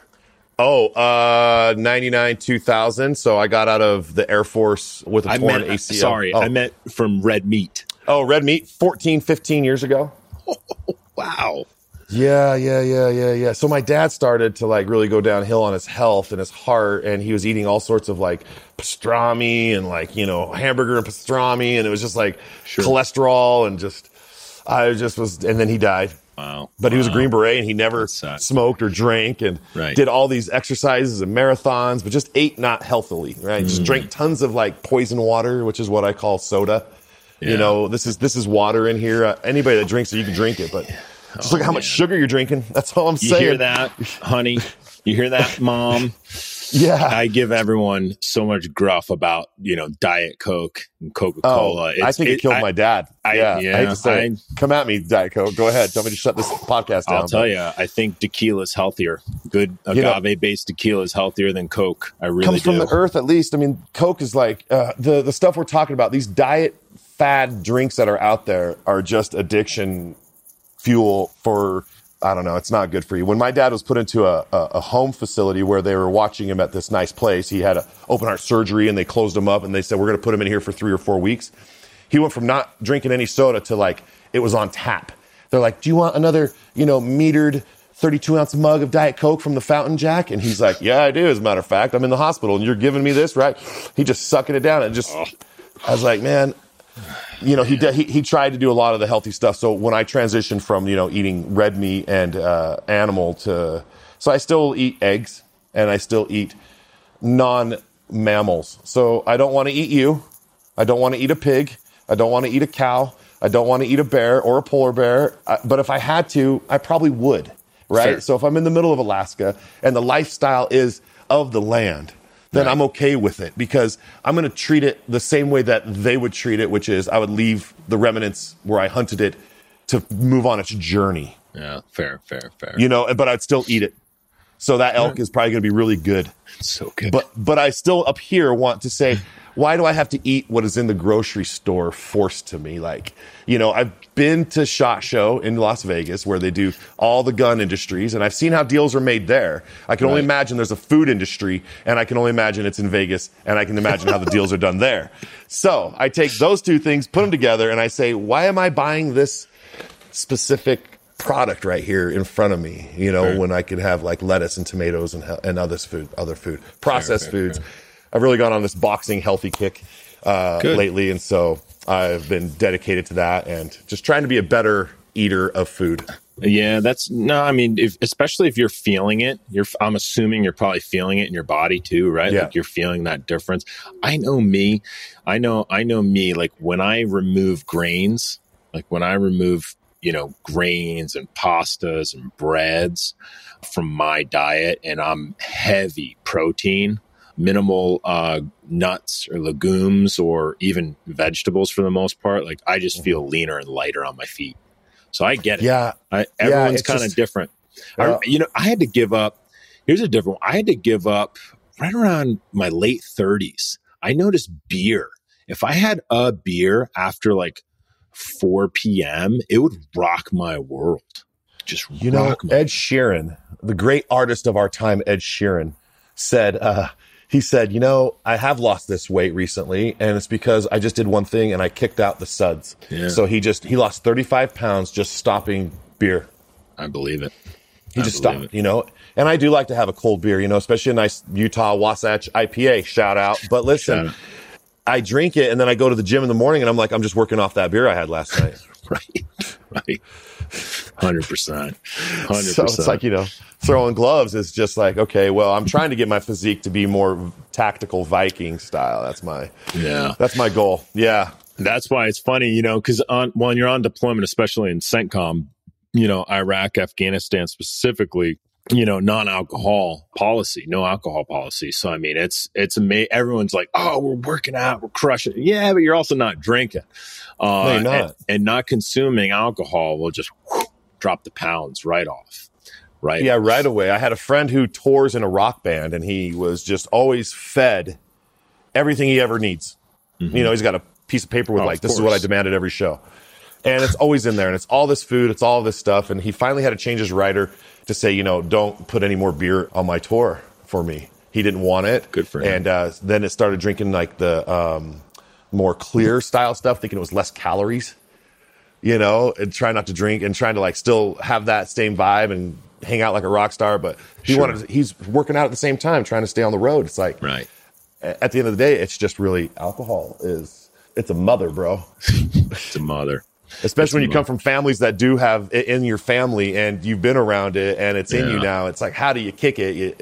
99, 2000. So I got out of the Air Force with a torn ACL. Sorry, I meant from red meat. Oh, red meat, 14, 15 years ago. Oh, wow. Yeah. So my dad started to really go downhill on his health and his heart, and he was eating all sorts of pastrami and hamburger and pastrami, and it was just cholesterol and I was, and then he died. Wow. But he was a Green Beret, and he never smoked or drank and did all these exercises and marathons, but just ate not healthily, right? Just drank tons of poison water, which is what I call soda. Yeah. This is water in here. Anybody that drinks it, you can drink it, but just look at how much sugar you're drinking. That's all I'm saying. You hear that, honey? You hear that, Mom? Yeah. I give everyone so much gruff about, Diet Coke and Coca-Cola. I think it killed my dad. I hate to say come at me, Diet Coke. Go ahead. Tell me to shut this podcast down. I'll tell you, I think tequila is healthier. Good agave-based tequila is healthier than Coke. I really comes do. From the earth, at least. I mean, Coke is the stuff we're talking about. These diet fad drinks that are out there are just addiction fuel for, I don't know, it's not good for you. When my dad was put into a home facility where they were watching him at this nice place, he had an open heart surgery and they closed him up and they said, "We're going to put him in here for 3 or 4 weeks." He went from not drinking any soda to it was on tap. They're like, "Do you want another, metered 32-ounce mug of Diet Coke from the fountain, Jack?" And he's like, "Yeah, I do. As a matter of fact, I'm in the hospital and you're giving me this, right?" He just sucking it down and I was like, man, he tried to do a lot of the healthy stuff. So when I transitioned from, eating red meat and animal so I still eat eggs and I still eat non-mammals. So I don't want to eat you. I don't want to eat a pig. I don't want to eat a cow. I don't want to eat a bear or a polar bear. But if I had to, I probably would, right? Fair. So if I'm in the middle of Alaska and the lifestyle is of the land, then I'm okay with it because I'm going to treat it the same way that they would treat it, which is I would leave the remnants where I hunted it to move on its journey. Yeah, fair. But I'd still eat it. So that elk is probably going to be really good. It's so good. But I still up here want to say, why do I have to eat what is in the grocery store forced to me? I've been to SHOT Show in Las Vegas where they do all the gun industries, and I've seen how deals are made there. I can only imagine there's a food industry, and I can only imagine it's in Vegas, and I can imagine how the deals are done there. So I take those two things, put them together, and I say, why am I buying this specific product right here in front of me, when I could have lettuce and tomatoes and other food, processed foods. Fair. I've really gone on this boxing healthy kick lately, and so I've been dedicated to that and just trying to be a better eater of food. Yeah, especially if you're feeling it, I'm assuming you're probably feeling it in your body too, right? Yeah. You're feeling that difference. I know me, when I remove grains, when I remove, grains and pastas and breads from my diet and I'm heavy protein, minimal nuts or legumes or even vegetables for the most part, like I just feel leaner and lighter on my feet. So I get it. Yeah. Everyone's kind of different. I had to give up. Here's a different one. I had to give up right around my late 30s. I noticed beer. If I had a beer after like 4 p.m., it would rock my world. Just Ed Sheeran, the great artist of our time, Ed Sheeran, said, he said, I have lost this weight recently, and it's because I just did one thing and I kicked out the suds. Yeah. So he lost 35 pounds just stopping beer. I believe it. He just stopped, And I do like to have a cold beer, especially a nice Utah Wasatch IPA, shout out. But listen, I drink it and then I go to the gym in the morning and I'm like, I'm just working off that beer I had last night. Right. 100%. So it's like, throwing gloves is just like, okay, well, I'm trying to get my physique to be more tactical Viking style. That's my goal. Yeah. That's why it's funny, because when you're on deployment, especially in CENTCOM, Iraq, Afghanistan specifically, non-alcohol policy, no alcohol policy. So, I mean, it's amazing. Everyone's like, oh, we're working out, we're crushing it. Yeah, but you're also not drinking. No, you're not. And not consuming alcohol will just drop the pounds right off. Right. Yeah, right away. I had a friend who tours in a rock band and he was just always fed everything he ever needs. Mm-hmm. He's got a piece of paper with this is what I demand at every show. And it's always in there and it's all this food, it's all this stuff. And he finally had to change his rider to say, don't put any more beer on my tour for me. He didn't want it. Good for him. And then it started drinking like the more clear style stuff, thinking it was less calories, and trying not to drink and trying to still have that same vibe and hang out like a rock star. But he's working out at the same time, trying to stay on the road. It's like, right. At the end of the day, it's just really alcohol it's a mother, bro. It's a mother. Especially when you come from families that do have it in your family and you've been around it and it's in you now. It's like, how do you kick it?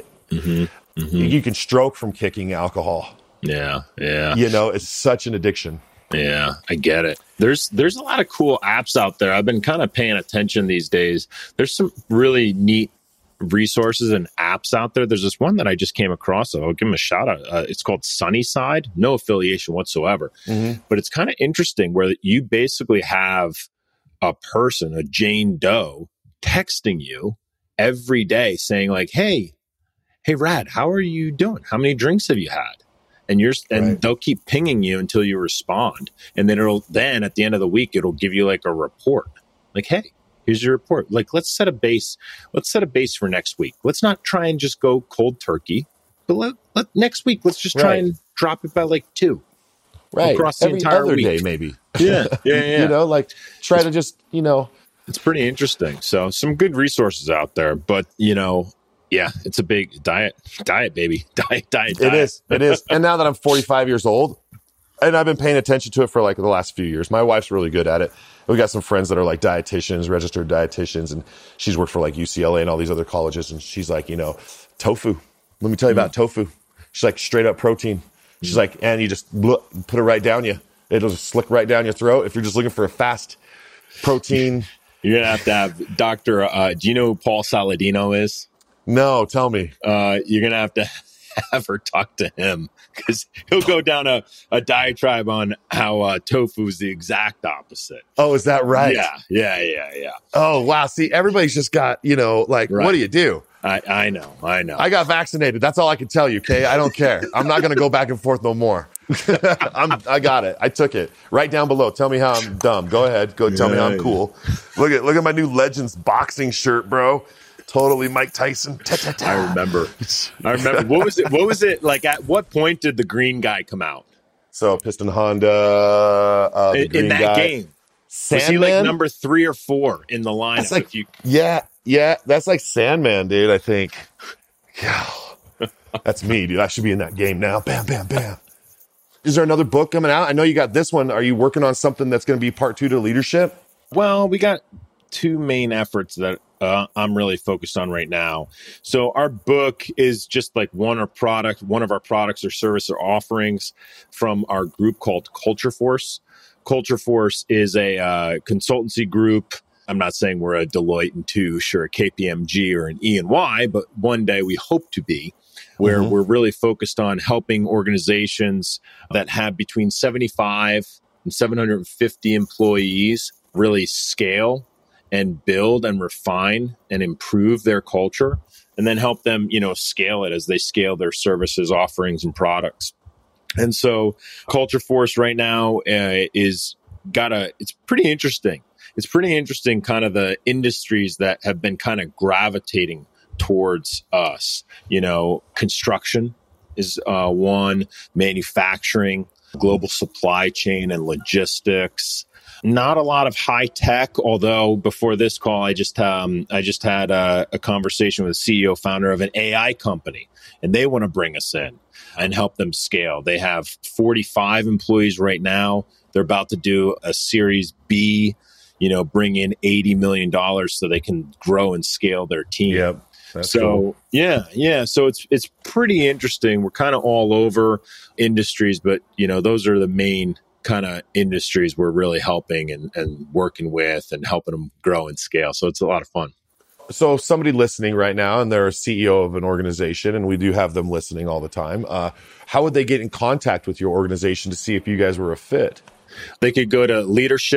You can stroke from kicking alcohol. Yeah. It's such an addiction. Yeah, I get it. There's a lot of cool apps out there. I've been kind of paying attention these days. There's some really neat resources and apps out there. There's this one that I just came across. I'll give them a shout out. It's called Sunnyside. No affiliation whatsoever. Mm-hmm. But it's kind of interesting where you basically have a person, a Jane Doe, texting you every day saying like, hey, Rad, how are you doing? How many drinks have you had? And they'll keep pinging you until you respond. And then at the end of the week, it'll give you like a report. Like, hey, here's your report. Like, let's set a base for next week. Let's not try and just go cold turkey. But let next week, let's just try and drop it by like 2. Right. Across the entire other week. Day, maybe. Yeah. Try to just, It's pretty interesting. So some good resources out there, but yeah, it's a big diet, baby. Diet. It is. And now that I'm 45 years old, and I've been paying attention to it for like the last few years, my wife's really good at it. We got some friends that are like dietitians, registered dietitians, and she's worked for like UCLA and all these other colleges. And she's like, tofu. Let me tell you about tofu. She's like straight up protein. She's like, and you just put it right down you. It'll just slick right down your throat. If you're just looking for a fast protein. You're going to have Dr. Do you know who Paul Saladino is? No, tell me. You're going to have her talk to him because he'll go down a diatribe on how tofu is the exact opposite. Oh, is that right? Yeah. Oh, wow. See, everybody's just got, what do you do? I know. I got vaccinated. That's all I can tell you, okay? I don't care. I'm not going to go back and forth no more. I got it. I took it. Right down below. Tell me how I'm dumb. Go ahead. Tell me how I'm cool. Look at my new Legends boxing shirt, bro. Totally Mike Tyson. I remember. What was it like? At what point did the green guy come out? So Piston Honda, in that game. Sandman? Was he like number 3 or 4 in the lineup? Yeah. That's like Sandman, dude. I think. Yeah, that's me, dude. I should be in that game now. Bam, bam, bam. Is there another book coming out? I know you got this one. Are you working on something that's going to be part 2 to leadership? Well, we got 2 main efforts that I'm really focused on right now. So our book is just like one of our products or service or offerings from our group called Culture Force. Culture Force is a consultancy group. I'm not saying we're a Deloitte and Touche or a KPMG or an E&Y, but one day we hope to be. where we're really focused on helping organizations that have between 75 and 750 employees really scale and build and refine and improve their culture, and then help them, scale it as they scale their services, offerings, and products. And so Culture Force right now it's pretty interesting. It's pretty interesting kind of the industries that have been kind of gravitating towards us. Construction is one, manufacturing, global supply chain and logistics. Not a lot of high tech, although before this call, I just had a conversation with the CEO founder of an AI company, and they want to bring us in and help them scale. They have 45 employees right now. They're about to do a Series B, bring in $80 million so they can grow and scale their team. Yep. That's so cool. Yeah. So it's pretty interesting. We're kind of all over industries, but those are the main kind of industries we're really helping and working with and helping them grow and scale. So it's a lot of fun. So somebody listening right now, and they're a CEO of an organization, and we do have them listening all the time. How would they get in contact with your organization to see if you guys were a fit? They could go to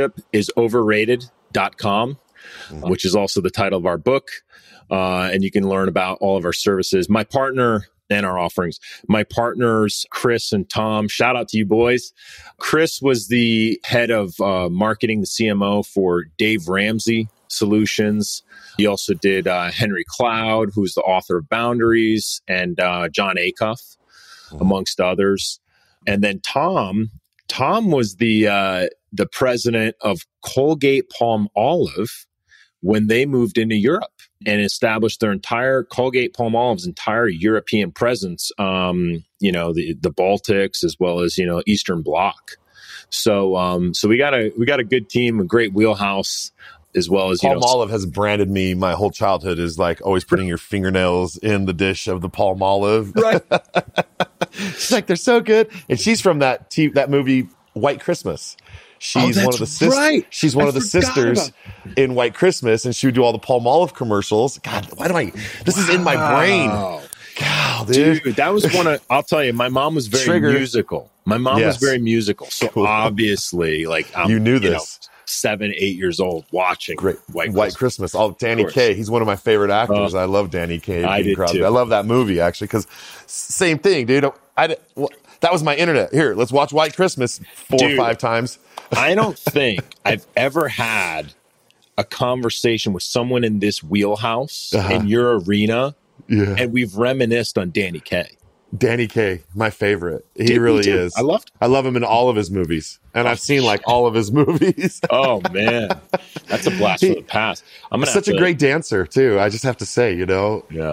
leadershipisoverrated.com, which is also the title of our book. And you can learn about all of our services. My partner and our offerings. My partners, Chris and Tom, shout out to you boys. Chris was the head of marketing, the CMO for Dave Ramsey Solutions. He also did Henry Cloud, who's the author of Boundaries, and John Acuff, amongst others. And then Tom was the president of Colgate-Palmolive when they moved into Europe and established their entire Colgate-Palmolive's entire European presence, the Baltics as well as, Eastern Bloc. So we got a good team, a great wheelhouse, as well as, Palmolive has branded me my whole childhood as like always putting your fingernails in the dish of the Palmolive. Right. She's like, they're so good. And she's from that movie, White Christmas. She's one of the sisters. Right. She's one of the sisters in White Christmas, and she would do all the Palmolive commercials. God, this is in my brain. God, dude, that was I'll tell you, my mom was very musical. My mom was very musical. So obviously, you knew this. 7, 8 years old watching White Christmas. Danny Kaye. He's one of my favorite actors. I love Danny Kaye. I did too. I love that movie, actually, because same thing, dude. That was my internet. Here, let's watch White Christmas 4 or 5 times. I don't think I've ever had a conversation with someone in this wheelhouse in your arena, and we've reminisced on Danny Kaye. Danny Kaye, my favorite. He really is. I love him in all of his movies, and I've seen all of his movies. Oh man, that's a blast from the past. He's such a great dancer too. I just have to say, Yeah.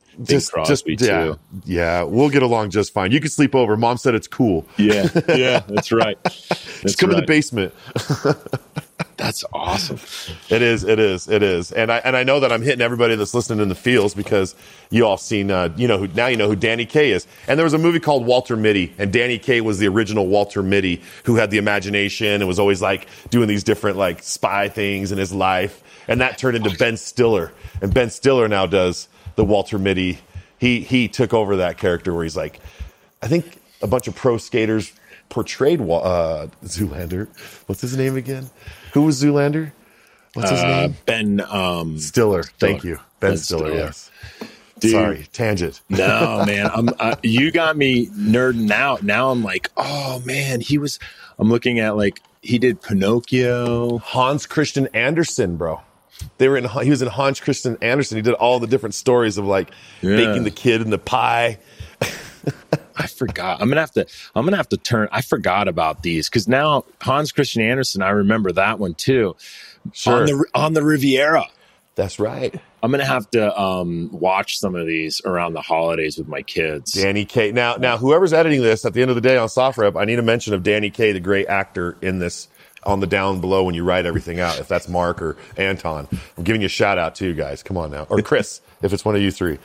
Yeah, we'll get along just fine. You can sleep over. Mom said it's cool. Yeah, that's right. Just come in the basement. That's awesome. It is. And I know that I'm hitting everybody that's listening in the fields because you all seen, you know who Danny Kaye is. And there was a movie called Walter Mitty, and Danny Kaye was the original Walter Mitty who had the imagination and was always doing these different spy things in his life. And that turned into Ben Stiller. And Ben Stiller now does the Walter Mitty. He took over that character where he's I think a bunch of pro skaters portrayed Zoolander. What's his name again? Who was Zoolander? What's his name? Ben Stiller. Thank you. Ben Stiller, yes. Dude, sorry, tangent. No, man. You got me nerding out. Now I'm oh man, I'm looking at he did Pinocchio. Hans Christian Andersen, bro. He was in Hans Christian Andersen. He did all the different stories of baking the kid in the pie. I forgot. I'm gonna have to turn. I forgot about these because now Hans Christian Andersen. I remember that one too. Sure. On the Riviera. That's right. I'm gonna have to watch some of these around the holidays with my kids. Danny Kaye. Now, whoever's editing this at the end of the day on SoftRep, I need a mention of Danny Kaye, the great actor in this. On the down below when you write everything out, if that's Mark or Anton. I'm giving you a shout out too, guys. Come on now. Or Chris, if it's one of you three.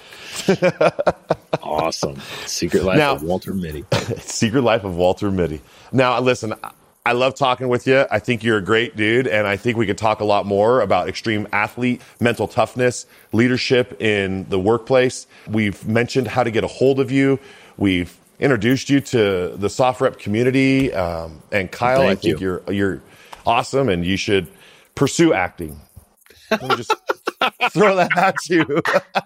Awesome. Secret Life of Walter Mitty. Secret Life of Walter Mitty. Now, listen, I love talking with you. I think you're a great dude, and I think we could talk a lot more about extreme athlete, mental toughness, leadership in the workplace. We've mentioned how to get a hold of you. We've introduced you to the SoftRep community. And Kyle, I think you're awesome, and you should pursue acting. Let me just throw that at you.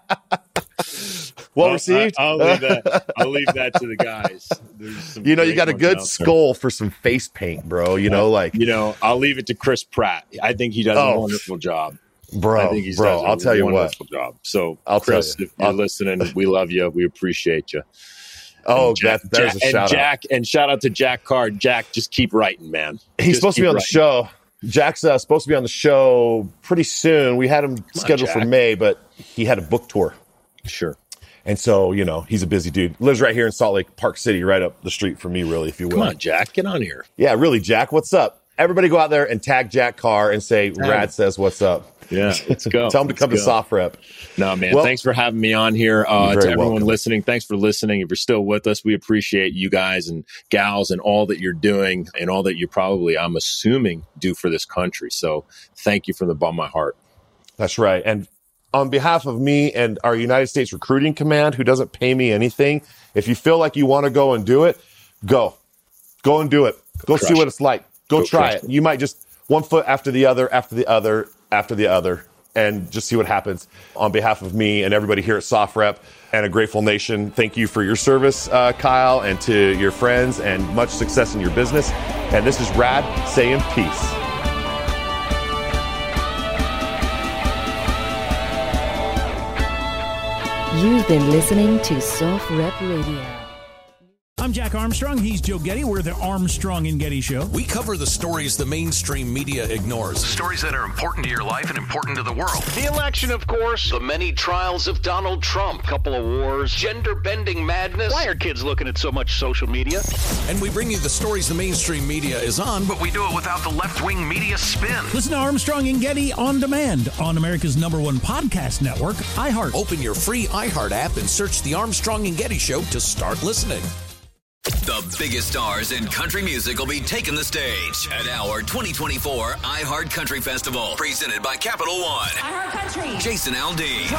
Well received. I'll leave that to the guys. You got a good skull for some face paint, bro. I'll leave it to Chris Pratt. I think he does a wonderful job. Bro, I'll tell you what. Job. So, Chris, if you're listening, we love you. We appreciate you. Oh, there's a shout out. And shout out to Jack Card. Jack, just keep writing, man. He's supposed to be on the show. Jack's supposed to be on the show pretty soon. We had him scheduled for May, but he had a book tour. Sure. And so, he's a busy dude. Lives right here in Salt Lake Park City, right up the street from me, really, if you will. Come on, Jack. Get on here. Yeah, really, Jack. What's up? Everybody go out there and tag Jack Carr and say, Rad says what's up. Yeah, let's go. Tell him to come to SoftRep. No, man. Thanks for having me on here. To everyone listening, thanks for listening. If you're still with us, we appreciate you guys and gals and all that you're doing and all that you probably, I'm assuming, do for this country. So thank you from the bottom of my heart. That's right. And on behalf of me and our United States Recruiting Command, who doesn't pay me anything, if you feel like you want to go and do it, go and do it. Go see what it's like. Go try it. You might just one foot after the other, and just see what happens. On behalf of me and everybody here at SoftRep and a grateful nation, thank you for your service, Kyle, and to your friends, and much success in your business. And this is Rad saying peace. You've been listening to SoftRep Radio. I'm Jack Armstrong. He's Joe Getty. We're the Armstrong and Getty Show. We cover the stories the mainstream media ignores. Stories that are important to your life and important to the world. The election, of course. The many trials of Donald Trump. Couple of wars. Gender-bending madness. Why are kids looking at so much social media? And we bring you the stories the mainstream media is on, but we do it without the left-wing media spin. Listen to Armstrong and Getty on demand on America's #1 podcast network, iHeart. Open your free iHeart app and search The Armstrong and Getty Show to start listening. The biggest stars in country music will be taking the stage at our 2024 iHeart Country Festival, presented by Capital One. iHeart Country. Jason Aldean,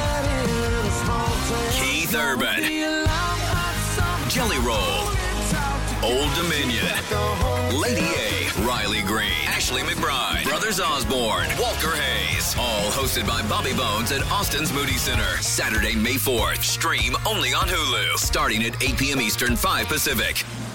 Keith Urban, Jelly Roll, Old Dominion, Lady A, Riley Green, Ashley McBride, Brothers Osborne, Walker Hayes. All hosted by Bobby Bones at Austin's Moody Center. Saturday, May 4th. Stream only on Hulu. Starting at 8 p.m. Eastern, 5 Pacific.